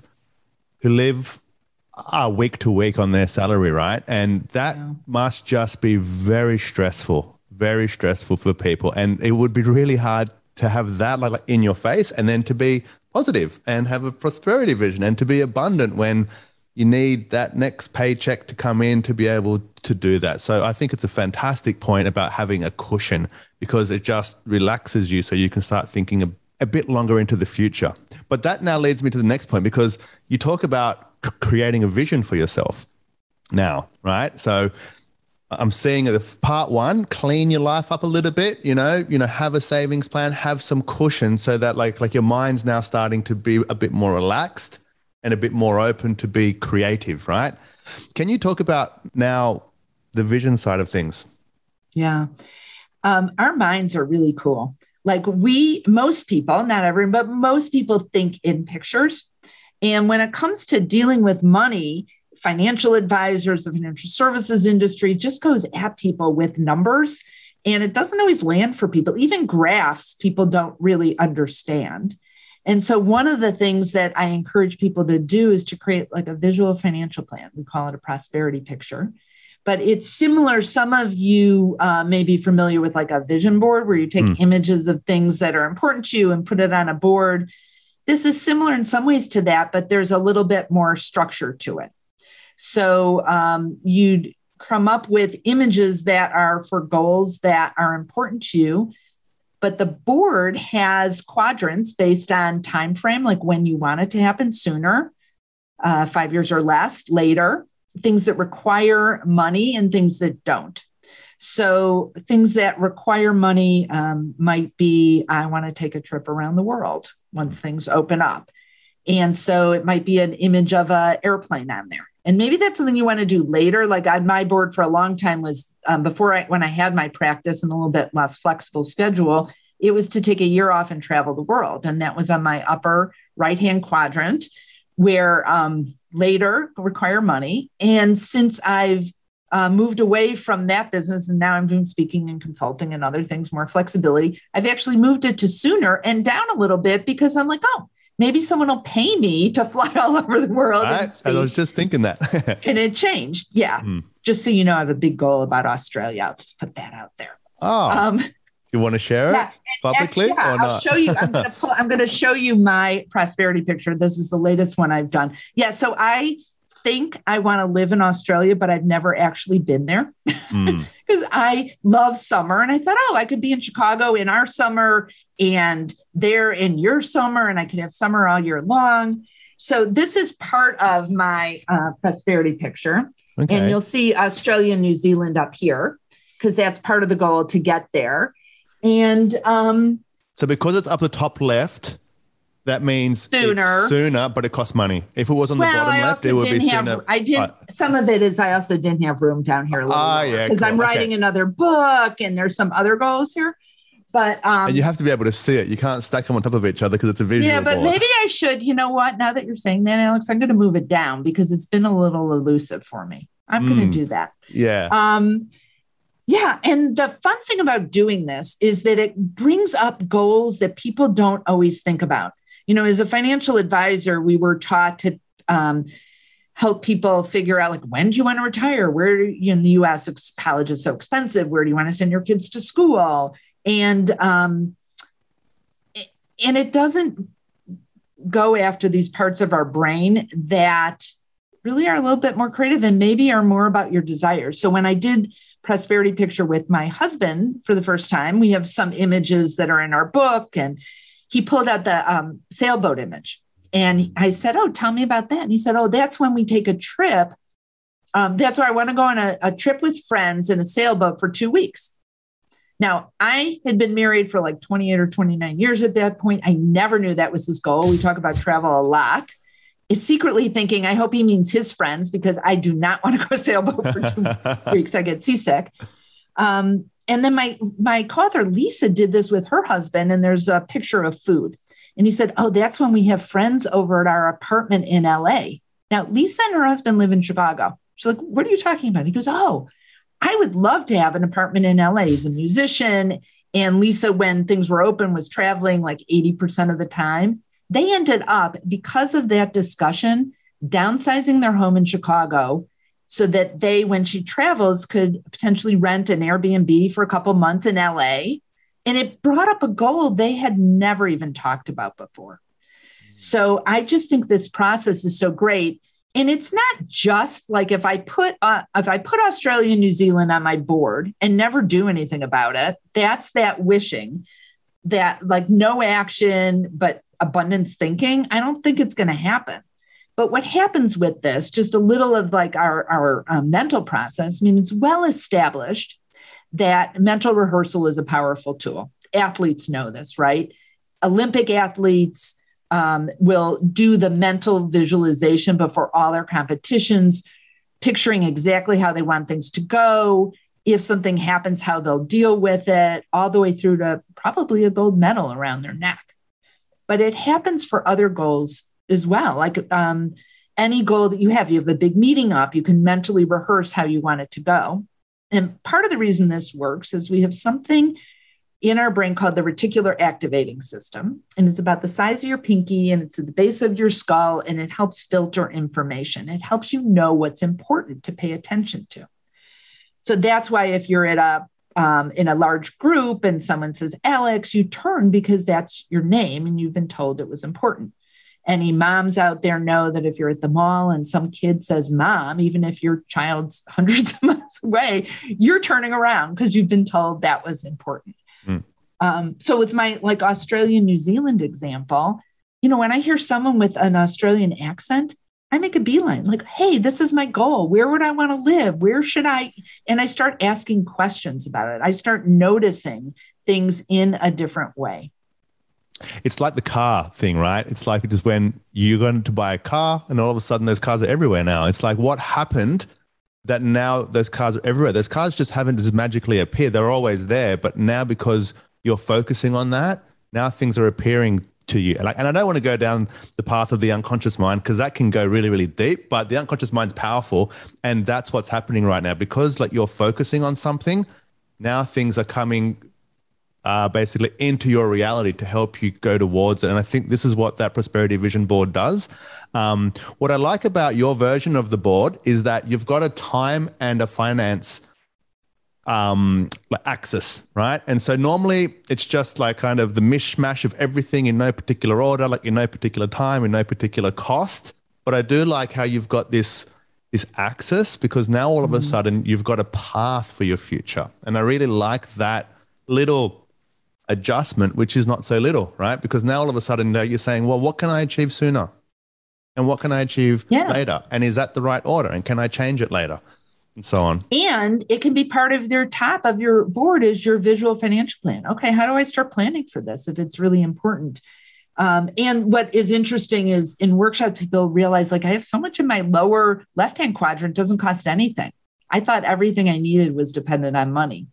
week to week on their salary, right? And that must just be very stressful for people. And it would be really hard to have that like in your face and then to be positive and have a prosperity vision and to be abundant when you need that next paycheck to come in to be able to do that. So I think it's a fantastic point about having a cushion because it just relaxes you so you can start thinking a bit longer into the future. But that now leads me to the next point because you talk about creating a vision for yourself now, right? So I'm seeing the part one, clean your life up a little bit, have a savings plan, have some cushion so that like your mind's now starting to be a bit more relaxed and a bit more open to be creative, right? Can you talk about now the vision side of things? Yeah. Our minds are really cool. Like most people, not everyone, but most people think in pictures. And when it comes to dealing with money, financial advisors, the financial services industry just goes at people with numbers, and it doesn't always land for people. Even graphs, people don't really understand. And so one of the things that I encourage people to do is to create like a visual financial plan. We call it a prosperity picture, but it's similar. Some of you may be familiar with like a vision board where you take images of things that are important to you and put it on a board. This is similar in some ways to that, but there's a little bit more structure to it. So you'd come up with images that are for goals that are important to you, but the board has quadrants based on time frame, like when you want it to happen sooner, 5 years or less later, things that require money and things that don't. So things that require money might be, I want to take a trip around the world once things open up. And so it might be an image of an airplane on there. And maybe that's something you want to do later. Like on my board for a long time was when I had my practice and a little bit less flexible schedule, it was to take a year off and travel the world. And that was on my upper right-hand quadrant where later require money. And since I've moved away from that business and now I'm doing speaking and consulting and other things, more flexibility, I've actually moved it to sooner and down a little bit because I'm like, oh, maybe someone will pay me to fly all over the world. And I was just thinking that. And it changed. Yeah. Just so you know, I have a big goal about Australia. I'll just put that out there. Oh, you want to share it publicly? Actually, or not? I'll show you. I'm going to show you my prosperity picture. This is the latest one I've done. Yeah. So I think I want to live in Australia, but I've never actually been there because I love summer. And I thought, I could be in Chicago in our summer and there in your summer, and I could have summer all year long. So this is part of my prosperity picture. Okay. And you'll see Australia and New Zealand up here because that's part of the goal to get there. And so because it's up the top left, that means it's sooner, but it costs money. If it was on the bottom left, it would be sooner. Some of it is I also didn't have room down here a little because I'm writing another book and there's some other goals here. But and you have to be able to see it. You can't stack them on top of each other because it's a visual Yeah, but board. Maybe I should. You know what? Now that you're saying that, Alex, I'm going to move it down because it's been a little elusive for me. I'm going to do that. Yeah. Yeah. And the fun thing about doing this is that it brings up goals that people don't always think about. You know, as a financial advisor, we were taught to help people figure out, like, when do you want to retire? Where in the US, college is so expensive. Where do you want to send your kids to school? And it doesn't go after these parts of our brain that really are a little bit more creative and maybe are more about your desires. So when I did prosperity picture with my husband for the first time, we have some images that are in our book, and he pulled out the sailboat image. And I said, tell me about that. And he said, that's when we take a trip. That's where I want to go on a trip with friends in a sailboat for 2 weeks. Now, I had been married for like 28 or 29 years at that point. I never knew that was his goal. We talk about travel a lot. Is secretly thinking, I hope he means his friends because I do not want to go sailboat for 2 weeks. I get seasick. And then my co-author, Lisa, did this with her husband, and there's a picture of food. And he said, that's when we have friends over at our apartment in LA. Now, Lisa and her husband live in Chicago. She's like, what are you talking about? He goes, I would love to have an apartment in LA. He's a musician. And Lisa, when things were open, was traveling like 80% of the time. They ended up, because of that discussion, downsizing their home in Chicago so that they, when she travels, could potentially rent an Airbnb for a couple months in LA. And it brought up a goal they had never even talked about before. So I just think this process is so great. And it's not just like if I put Australia and New Zealand on my board and never do anything about it, that's that wishing, that like no action, but abundance thinking. I don't think it's going to happen. But what happens with this, just a little of like our mental process, I mean, it's well established that mental rehearsal is a powerful tool. Athletes know this, right? Olympic athletes will do the mental visualization before all their competitions, picturing exactly how they want things to go. If something happens, how they'll deal with it, all the way through to probably a gold medal around their neck. But it happens for other goals as well. Like any goal that you have a big meeting up, you can mentally rehearse how you want it to go. And part of the reason this works is we have something in our brain called the reticular activating system. And it's about the size of your pinky, and it's at the base of your skull, and it helps filter information. It helps you know what's important to pay attention to. So that's why if you're at in a large group and someone says, Alex, you turn because that's your name and you've been told it was important. Any moms out there know that if you're at the mall and some kid says mom, even if your child's hundreds of miles away, you're turning around because you've been told that was important. So with my like Australia, New Zealand example, when I hear someone with an Australian accent, I make a beeline, like, hey, this is my goal. Where would I want to live? Where should I? And I start asking questions about it. I start noticing things in a different way. It's like the car thing, right? It's like just when you're going to buy a car and all of a sudden those cars are everywhere now. It's like, what happened that now those cars are everywhere? Those cars just haven't just magically appeared. They're always there. But now because you're focusing on that, now things are appearing to you. And I don't want to go down the path of the unconscious mind because that can go really, really deep, but the unconscious mind's powerful. And that's what's happening right now because like you're focusing on something. Now things are coming basically into your reality to help you go towards it. And I think this is what that prosperity vision board does. What I like about your version of the board is that you've got a time and a finance axis, right? And so normally it's just like kind of the mishmash of everything in no particular order, like in no particular time, in no particular cost. But I do like how you've got this axis because now all of a sudden you've got a path for your future. And I really like that little adjustment, which is not so little, right? Because now all of a sudden you're saying, well, what can I achieve sooner? And what can I achieve later? And is that the right order? And can I change it later? And so on. And it can be part of their top of your board is your visual financial plan. Okay, how do I start planning for this if it's really important? And what is interesting is in workshops, people realize like I have so much in my lower left-hand quadrant doesn't cost anything. I thought everything I needed was dependent on money.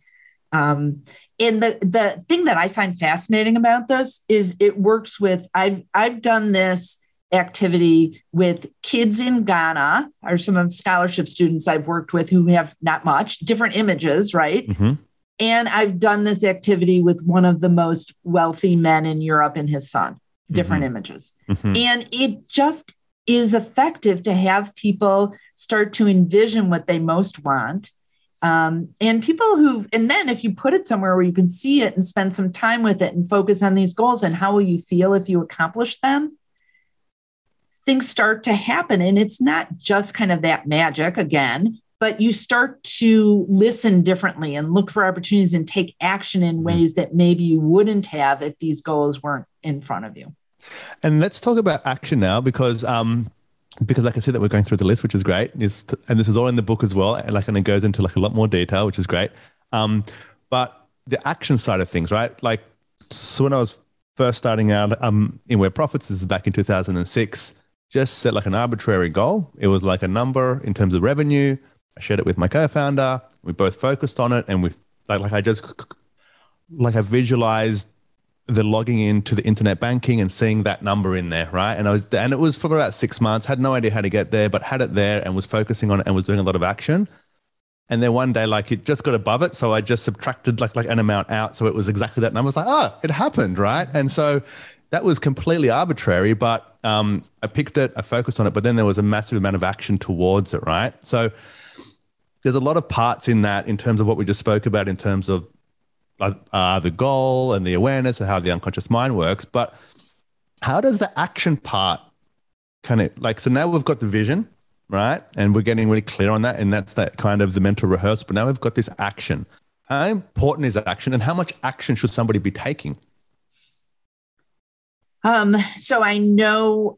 And the thing that I find fascinating about this is it works with, I've done this activity with kids in Ghana, or some of the scholarship students I've worked with who have not much, different images, right? Mm-hmm. And I've done this activity with one of the most wealthy men in Europe and his son, different images. Mm-hmm. And it just is effective to have people start to envision what they most want. And people and then if you put it somewhere where you can see it and spend some time with it and focus on these goals and how will you feel if you accomplish them, things start to happen. And it's not just kind of that magic again, but you start to listen differently and look for opportunities and take action in ways that maybe you wouldn't have if these goals weren't in front of you. And let's talk about action now because I can see that we're going through the list, which is great. And this is all in the book as well. And it goes into like a lot more detail, which is great. But the action side of things, right? Like, so when I was first starting out in Where Profits, this is back in 2006, just set like an arbitrary goal. It was like a number in terms of revenue. I shared it with my co-founder. We both focused on it. And I visualized the logging into the internet banking and seeing that number in there, right? And it was for about 6 months, had no idea how to get there, but had it there and was focusing on it and was doing a lot of action. And then one day, like it just got above it. So I just subtracted like an amount out. So it was exactly that number. I was like, it happened, right? And so that was completely arbitrary, but I picked it, I focused on it, but then there was a massive amount of action towards it, right? So there's a lot of parts in that in terms of what we just spoke about in terms of the goal and the awareness of how the unconscious mind works. But how does the action part kind of like, so now we've got the vision, right? And we're getting really clear on that. And that's that kind of the mental rehearsal. But now we've got this action. How important is action and how much action should somebody be taking? So I know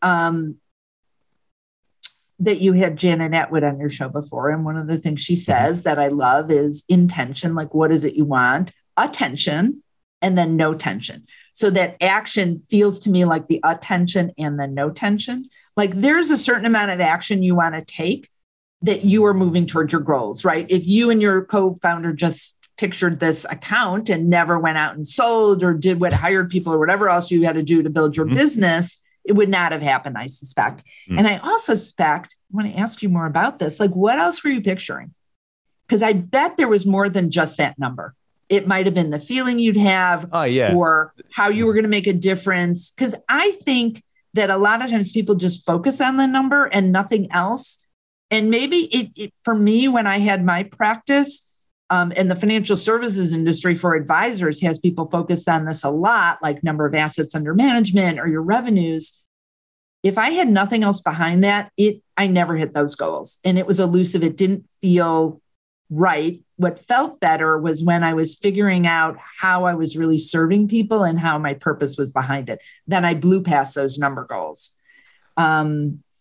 that you had Janet Atwood on your show before. And one of the things she says that I love is intention. Like, what is it you want? Attention, and then no tension. So that action feels to me like the attention and the no tension. Like there's a certain amount of action you want to take that you are moving towards your goals, right? If you and your co-founder just pictured this account and never went out and sold or did what hired people or whatever else you had to do to build your business, it would not have happened, I suspect. And I also suspect, I want to ask you more about this, like what else were you picturing? Because I bet there was more than just that number. It might have been the feeling you'd have or how you were going to make a difference. Because I think that a lot of times people just focus on the number and nothing else. And maybe it for me, when I had my practice in the financial services industry for advisors has people focused on this a lot, like number of assets under management or your revenues. If I had nothing else behind that, I never hit those goals. And it was elusive. It didn't feel right. What felt better was when I was figuring out how I was really serving people and how my purpose was behind it. Then I blew past those number goals.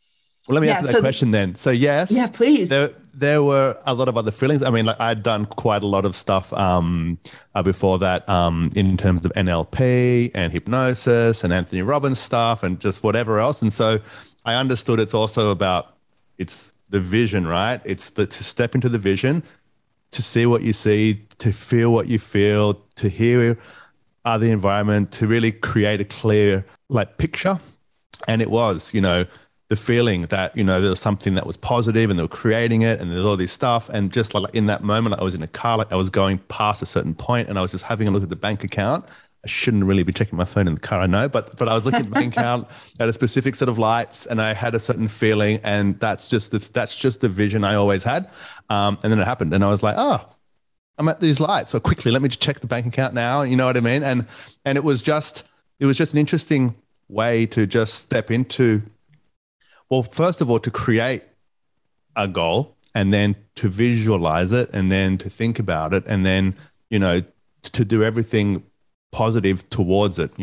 Well, let me answer that question then. So yes, yeah, please. There were a lot of other feelings. I mean, like I'd done quite a lot of stuff before that in terms of NLP and hypnosis and Anthony Robbins stuff and just whatever else. And so I understood it's also about, it's the vision, right? It's to step into the vision, to see what you see, to feel what you feel, to hear the environment, to really create a clear like picture. And it was, the feeling that, there was something that was positive and they were creating it and there's all this stuff. And just like in that moment, I was in a car, like I was going past a certain point and I was just having a look at the bank account. I shouldn't really be checking my phone in the car, I know, but I was looking at the bank account at a specific set of lights and I had a certain feeling, and that's just the vision I always had. And then it happened and I was like, oh, I'm at these lights. So quickly, let me just check the bank account now. You know what I mean? And it was just an interesting way to just step into, well, first of all, to create a goal and then to visualize it and then to think about it and then, to do everything positive towards it,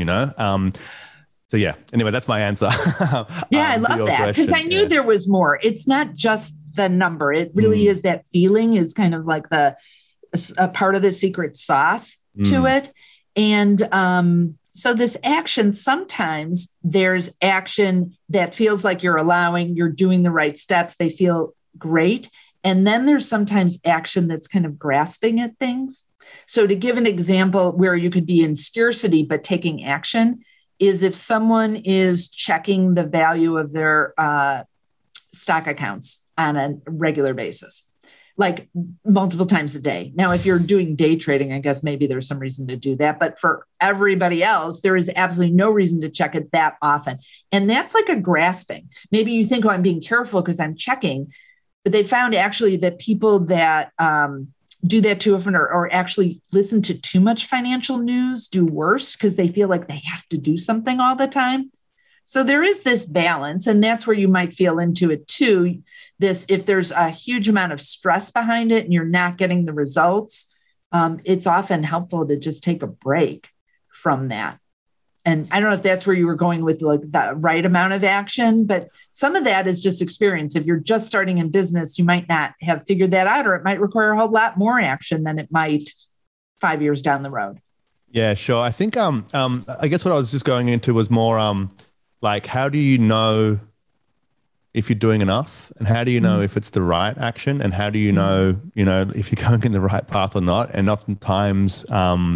So yeah, anyway, that's my answer. Yeah, I love that because I knew there was more. It's not just the number. It really is that feeling is kind of like a part of the secret sauce to it. And, so this action, sometimes there's action that feels like you're doing the right steps. They feel great. And then there's sometimes action that's kind of grasping at things. So to give an example where you could be in scarcity, but taking action is if someone is checking the value of their stock accounts on a regular basis, like multiple times a day. Now, if you're doing day trading, I guess maybe there's some reason to do that. But for everybody else, there is absolutely no reason to check it that often. And that's like a grasping. Maybe you think, oh, I'm being careful because I'm checking. But they found actually that people that do that too often or actually listen to too much financial news do worse because they feel like they have to do something all the time. So there is this balance, and that's where you might feel into it too. If there's a huge amount of stress behind it and you're not getting the results, it's often helpful to just take a break from that. And I don't know if that's where you were going with like the right amount of action, but some of that is just experience. If you're just starting in business, you might not have figured that out, or it might require a whole lot more action than it might 5 years down the road. Yeah, sure. I think, I guess what I was just going into was more, like, how do you know if you're doing enough, and how do you know if it's the right action, and how do you know, if you're going in the right path or not? And oftentimes,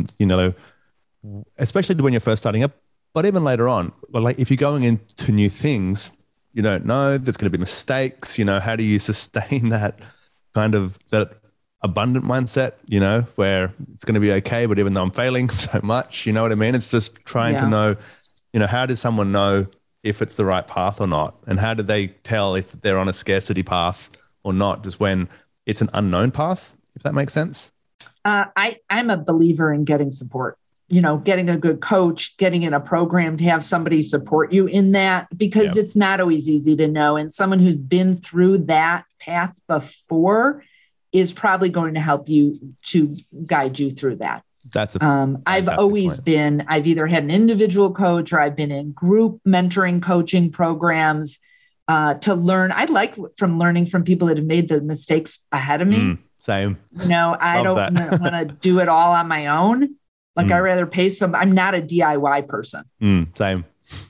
especially when you're first starting up, but even later on, like if you're going into new things, you don't know, there's going to be mistakes, how do you sustain that kind of that abundant mindset, where it's going to be okay, but even though I'm failing so much, you know what I mean? It's just trying to know, how does someone know if it's the right path or not? And how do they tell if they're on a scarcity path or not, just when it's an unknown path, if that makes sense? I'm a believer in getting support, getting a good coach, getting in a program to have somebody support you in that, because it's not always easy to know. And someone who's been through that path before is probably going to help you to guide you through that. I've always I've either had an individual coach or I've been in group mentoring coaching programs to learn. I like from learning from people that have made the mistakes ahead of me. Same. I don't want to do it all on my own. Like I'd rather pay I'm not a DIY person. Same.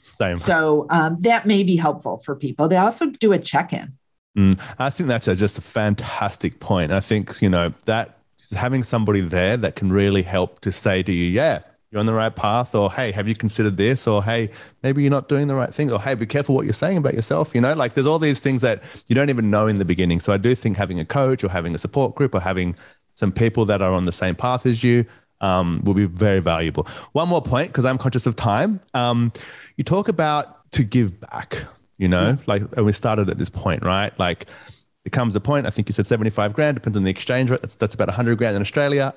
So that may be helpful for people. They also do a check-in. I think that's just a fantastic point. I think, that having somebody there that can really help to say to you, yeah, you're on the right path, or, hey, have you considered this? Or, hey, maybe you're not doing the right thing, or, hey, be careful what you're saying about yourself. Like there's all these things that you don't even know in the beginning. So I do think having a coach or having a support group or having some people that are on the same path as you will be very valuable. One more point, because I'm conscious of time. You talk about to give back, like, and we started at this point, right? Like, it comes a point, I think you said 75 grand, depends on the exchange rate. That's about 100 grand in Australia,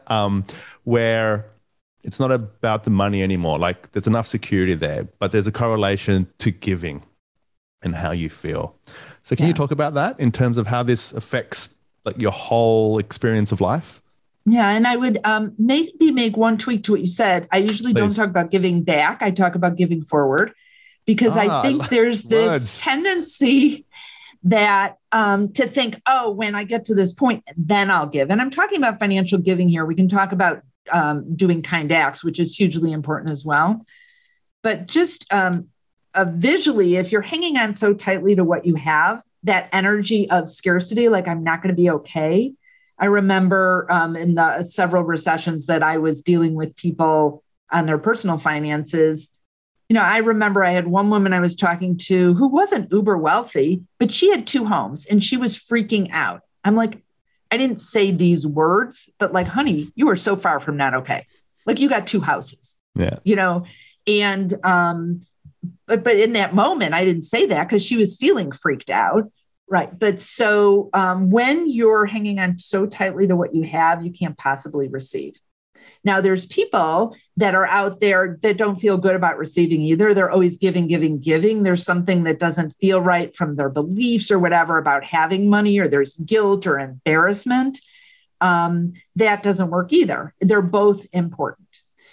where it's not about the money anymore. Like there's enough security there, but there's a correlation to giving and how you feel. So can you talk about that in terms of how this affects like your whole experience of life? Yeah. And I would maybe make one tweak to what you said. I usually don't talk about giving back. I talk about giving forward, because I think there's this tendency that to think, oh, when I get to this point, then I'll give. And I'm talking about financial giving here. We can talk about doing kind acts, which is hugely important as well. But just visually, if you're hanging on so tightly to what you have, that energy of scarcity, like I'm not going to be okay. I remember in the several recessions that I was dealing with people on their personal finances. I remember I had one woman I was talking to who wasn't uber wealthy, but she had 2 homes and she was freaking out. I'm like, I didn't say these words, but like, honey, you are so far from not okay. Like you got 2 houses, and, but in that moment, I didn't say that because she was feeling freaked out. Right. But so when you're hanging on so tightly to what you have, you can't possibly receive. Now, there's people that are out there that don't feel good about receiving either. They're always giving. There's something that doesn't feel right from their beliefs or whatever about having money, or there's guilt or embarrassment. That doesn't work either. They're both important.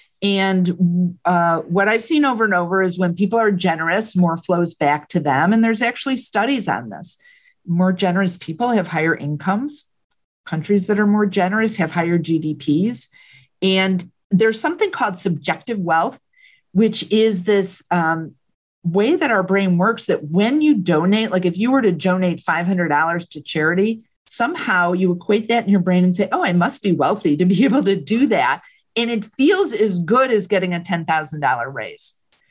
And what I've seen over and over is when people are generous, more flows back to them. And there's actually studies on this. More generous people have higher incomes. Countries that are more generous have higher GDPs. And there's something called subjective wealth, which is this way that our brain works, that when you donate, like if you were to donate $500 to charity, somehow you equate that in your brain and say, oh, I must be wealthy to be able to do that. And it feels as good as getting a $10,000 raise.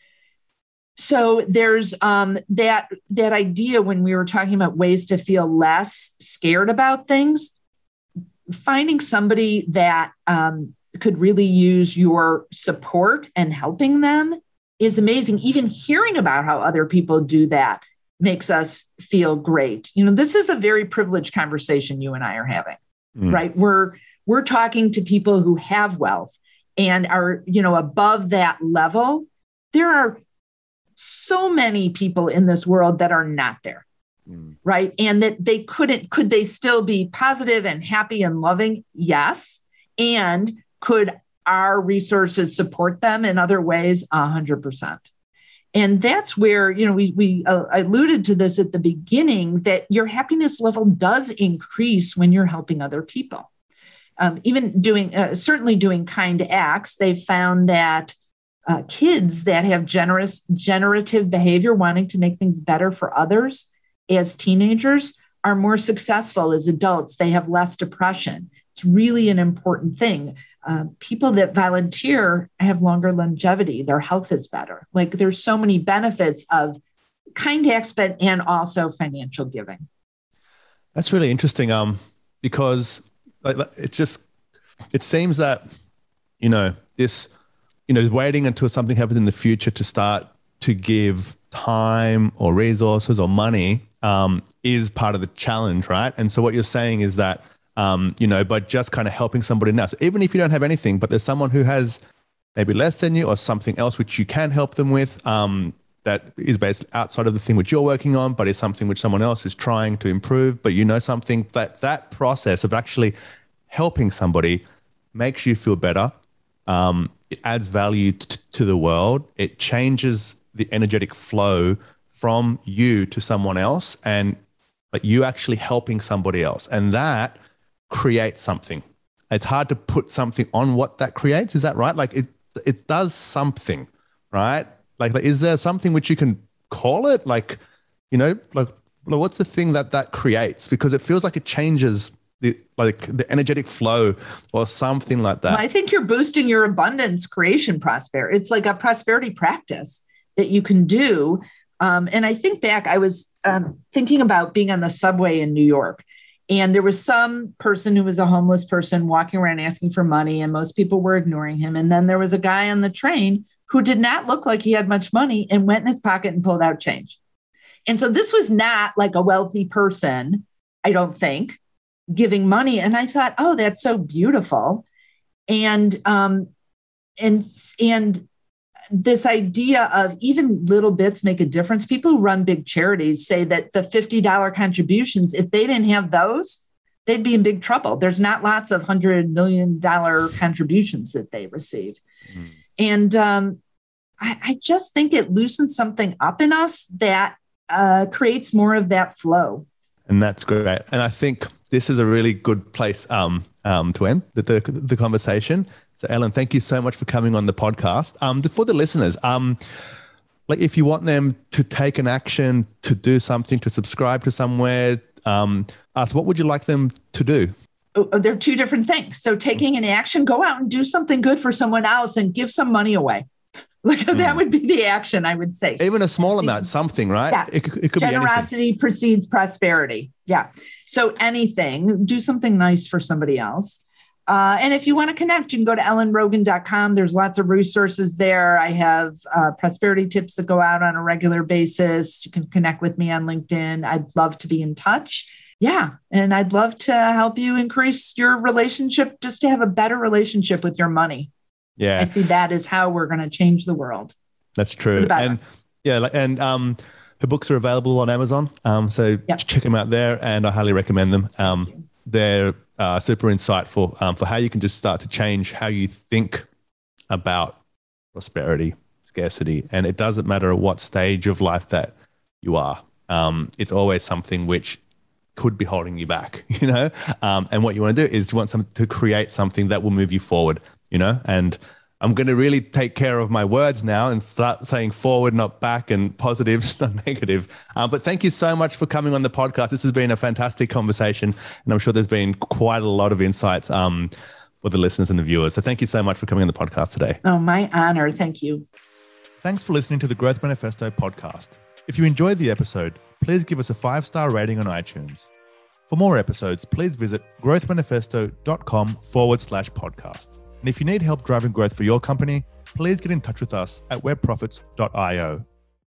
So there's that idea when we were talking about ways to feel less scared about things, finding somebody that could really use your support and helping them is amazing. Even hearing about how other people do that makes us feel great. This is a very privileged conversation you and I are having, right? We're talking to people who have wealth and are, above that level. There are so many people in this world that are not there, right? And that could they still be positive and happy and loving? Yes. And could our resources support them in other ways? 100%. And that's where, we alluded to this at the beginning, that your happiness level does increase when you're helping other people. Even certainly doing kind acts, they've found that kids that have generative behavior, wanting to make things better for others as teenagers, are more successful as adults. They have less depression. It's really an important thing. People that volunteer have longer longevity. Their health is better. Like there's so many benefits of kind acts, and also financial giving. That's really interesting. Because it seems that, this, waiting until something happens in the future to start to give time or resources or money is part of the challenge, right? And so what you're saying is that, by just kind of helping somebody now. So even if you don't have anything, but there's someone who has maybe less than you or something else which you can help them with, that is based outside of the thing which you're working on, but is something which someone else is trying to improve, but something that process of actually helping somebody makes you feel better. It adds value to the world. It changes the energetic flow from you to someone else, and like you actually helping somebody else. And that creates something. It's hard to put something on what that creates. Is that right? Like it does something, right? Like is there something which you can call it? Like, what's the thing that creates? Because it feels like it changes the energetic flow or something like that. Well, I think you're boosting your abundance creation prosperity. It's like a prosperity practice that you can do. And I think back, I was thinking about being on the subway in New York. And there was some person who was a homeless person walking around asking for money, and most people were ignoring him. And then there was a guy on the train who did not look like he had much money and went in his pocket and pulled out change. And so this was not like a wealthy person, I don't think, giving money. And I thought, oh, that's so beautiful. And this idea of even little bits make a difference. People who run big charities say that the $50 contributions, if they didn't have those, they'd be in big trouble. There's not lots of $100 million contributions that they receive. Mm. And I just think it loosens something up in us that creates more of that flow. And that's great. And I think this is a really good place to end the conversation. So Ellen, thank you so much for coming on the podcast. For the listeners, like if you want them to take an action, to do something, to subscribe to somewhere, what would you like them to do? They're two different things. So taking an action, go out and do something good for someone else and give some money away. That would be the action, I would say. Even a small amount, something, right? Yeah. It could Generosity be precedes prosperity. Yeah. So anything, do something nice for somebody else. And if you want to connect, you can go to ellenrogen.com. There's lots of resources there. I have prosperity tips that go out on a regular basis. You can connect with me on LinkedIn. I'd love to be in touch. Yeah. And I'd love to help you increase your relationship, just to have a better relationship with your money. Yeah. I see that as how we're going to change the world. That's true. And her books are available on Amazon. So check them out there, and I highly recommend them. They're super insightful for how you can just start to change how you think about prosperity, scarcity. And it doesn't matter at what stage of life that you are. It's always something which could be holding you back, and what you want to do is you want to create something that will move you forward, and I'm going to really take care of my words now and start saying forward, not back, and positive, not negative. But thank you so much for coming on the podcast. This has been a fantastic conversation, and I'm sure there's been quite a lot of insights for the listeners and the viewers. So thank you so much for coming on the podcast today. Oh, my honor. Thank you. Thanks for listening to the Growth Manifesto podcast. If you enjoyed the episode, please give us a 5-star rating on iTunes. For more episodes, please visit growthmanifesto.com/podcast. And if you need help driving growth for your company, please get in touch with us at webprofits.io.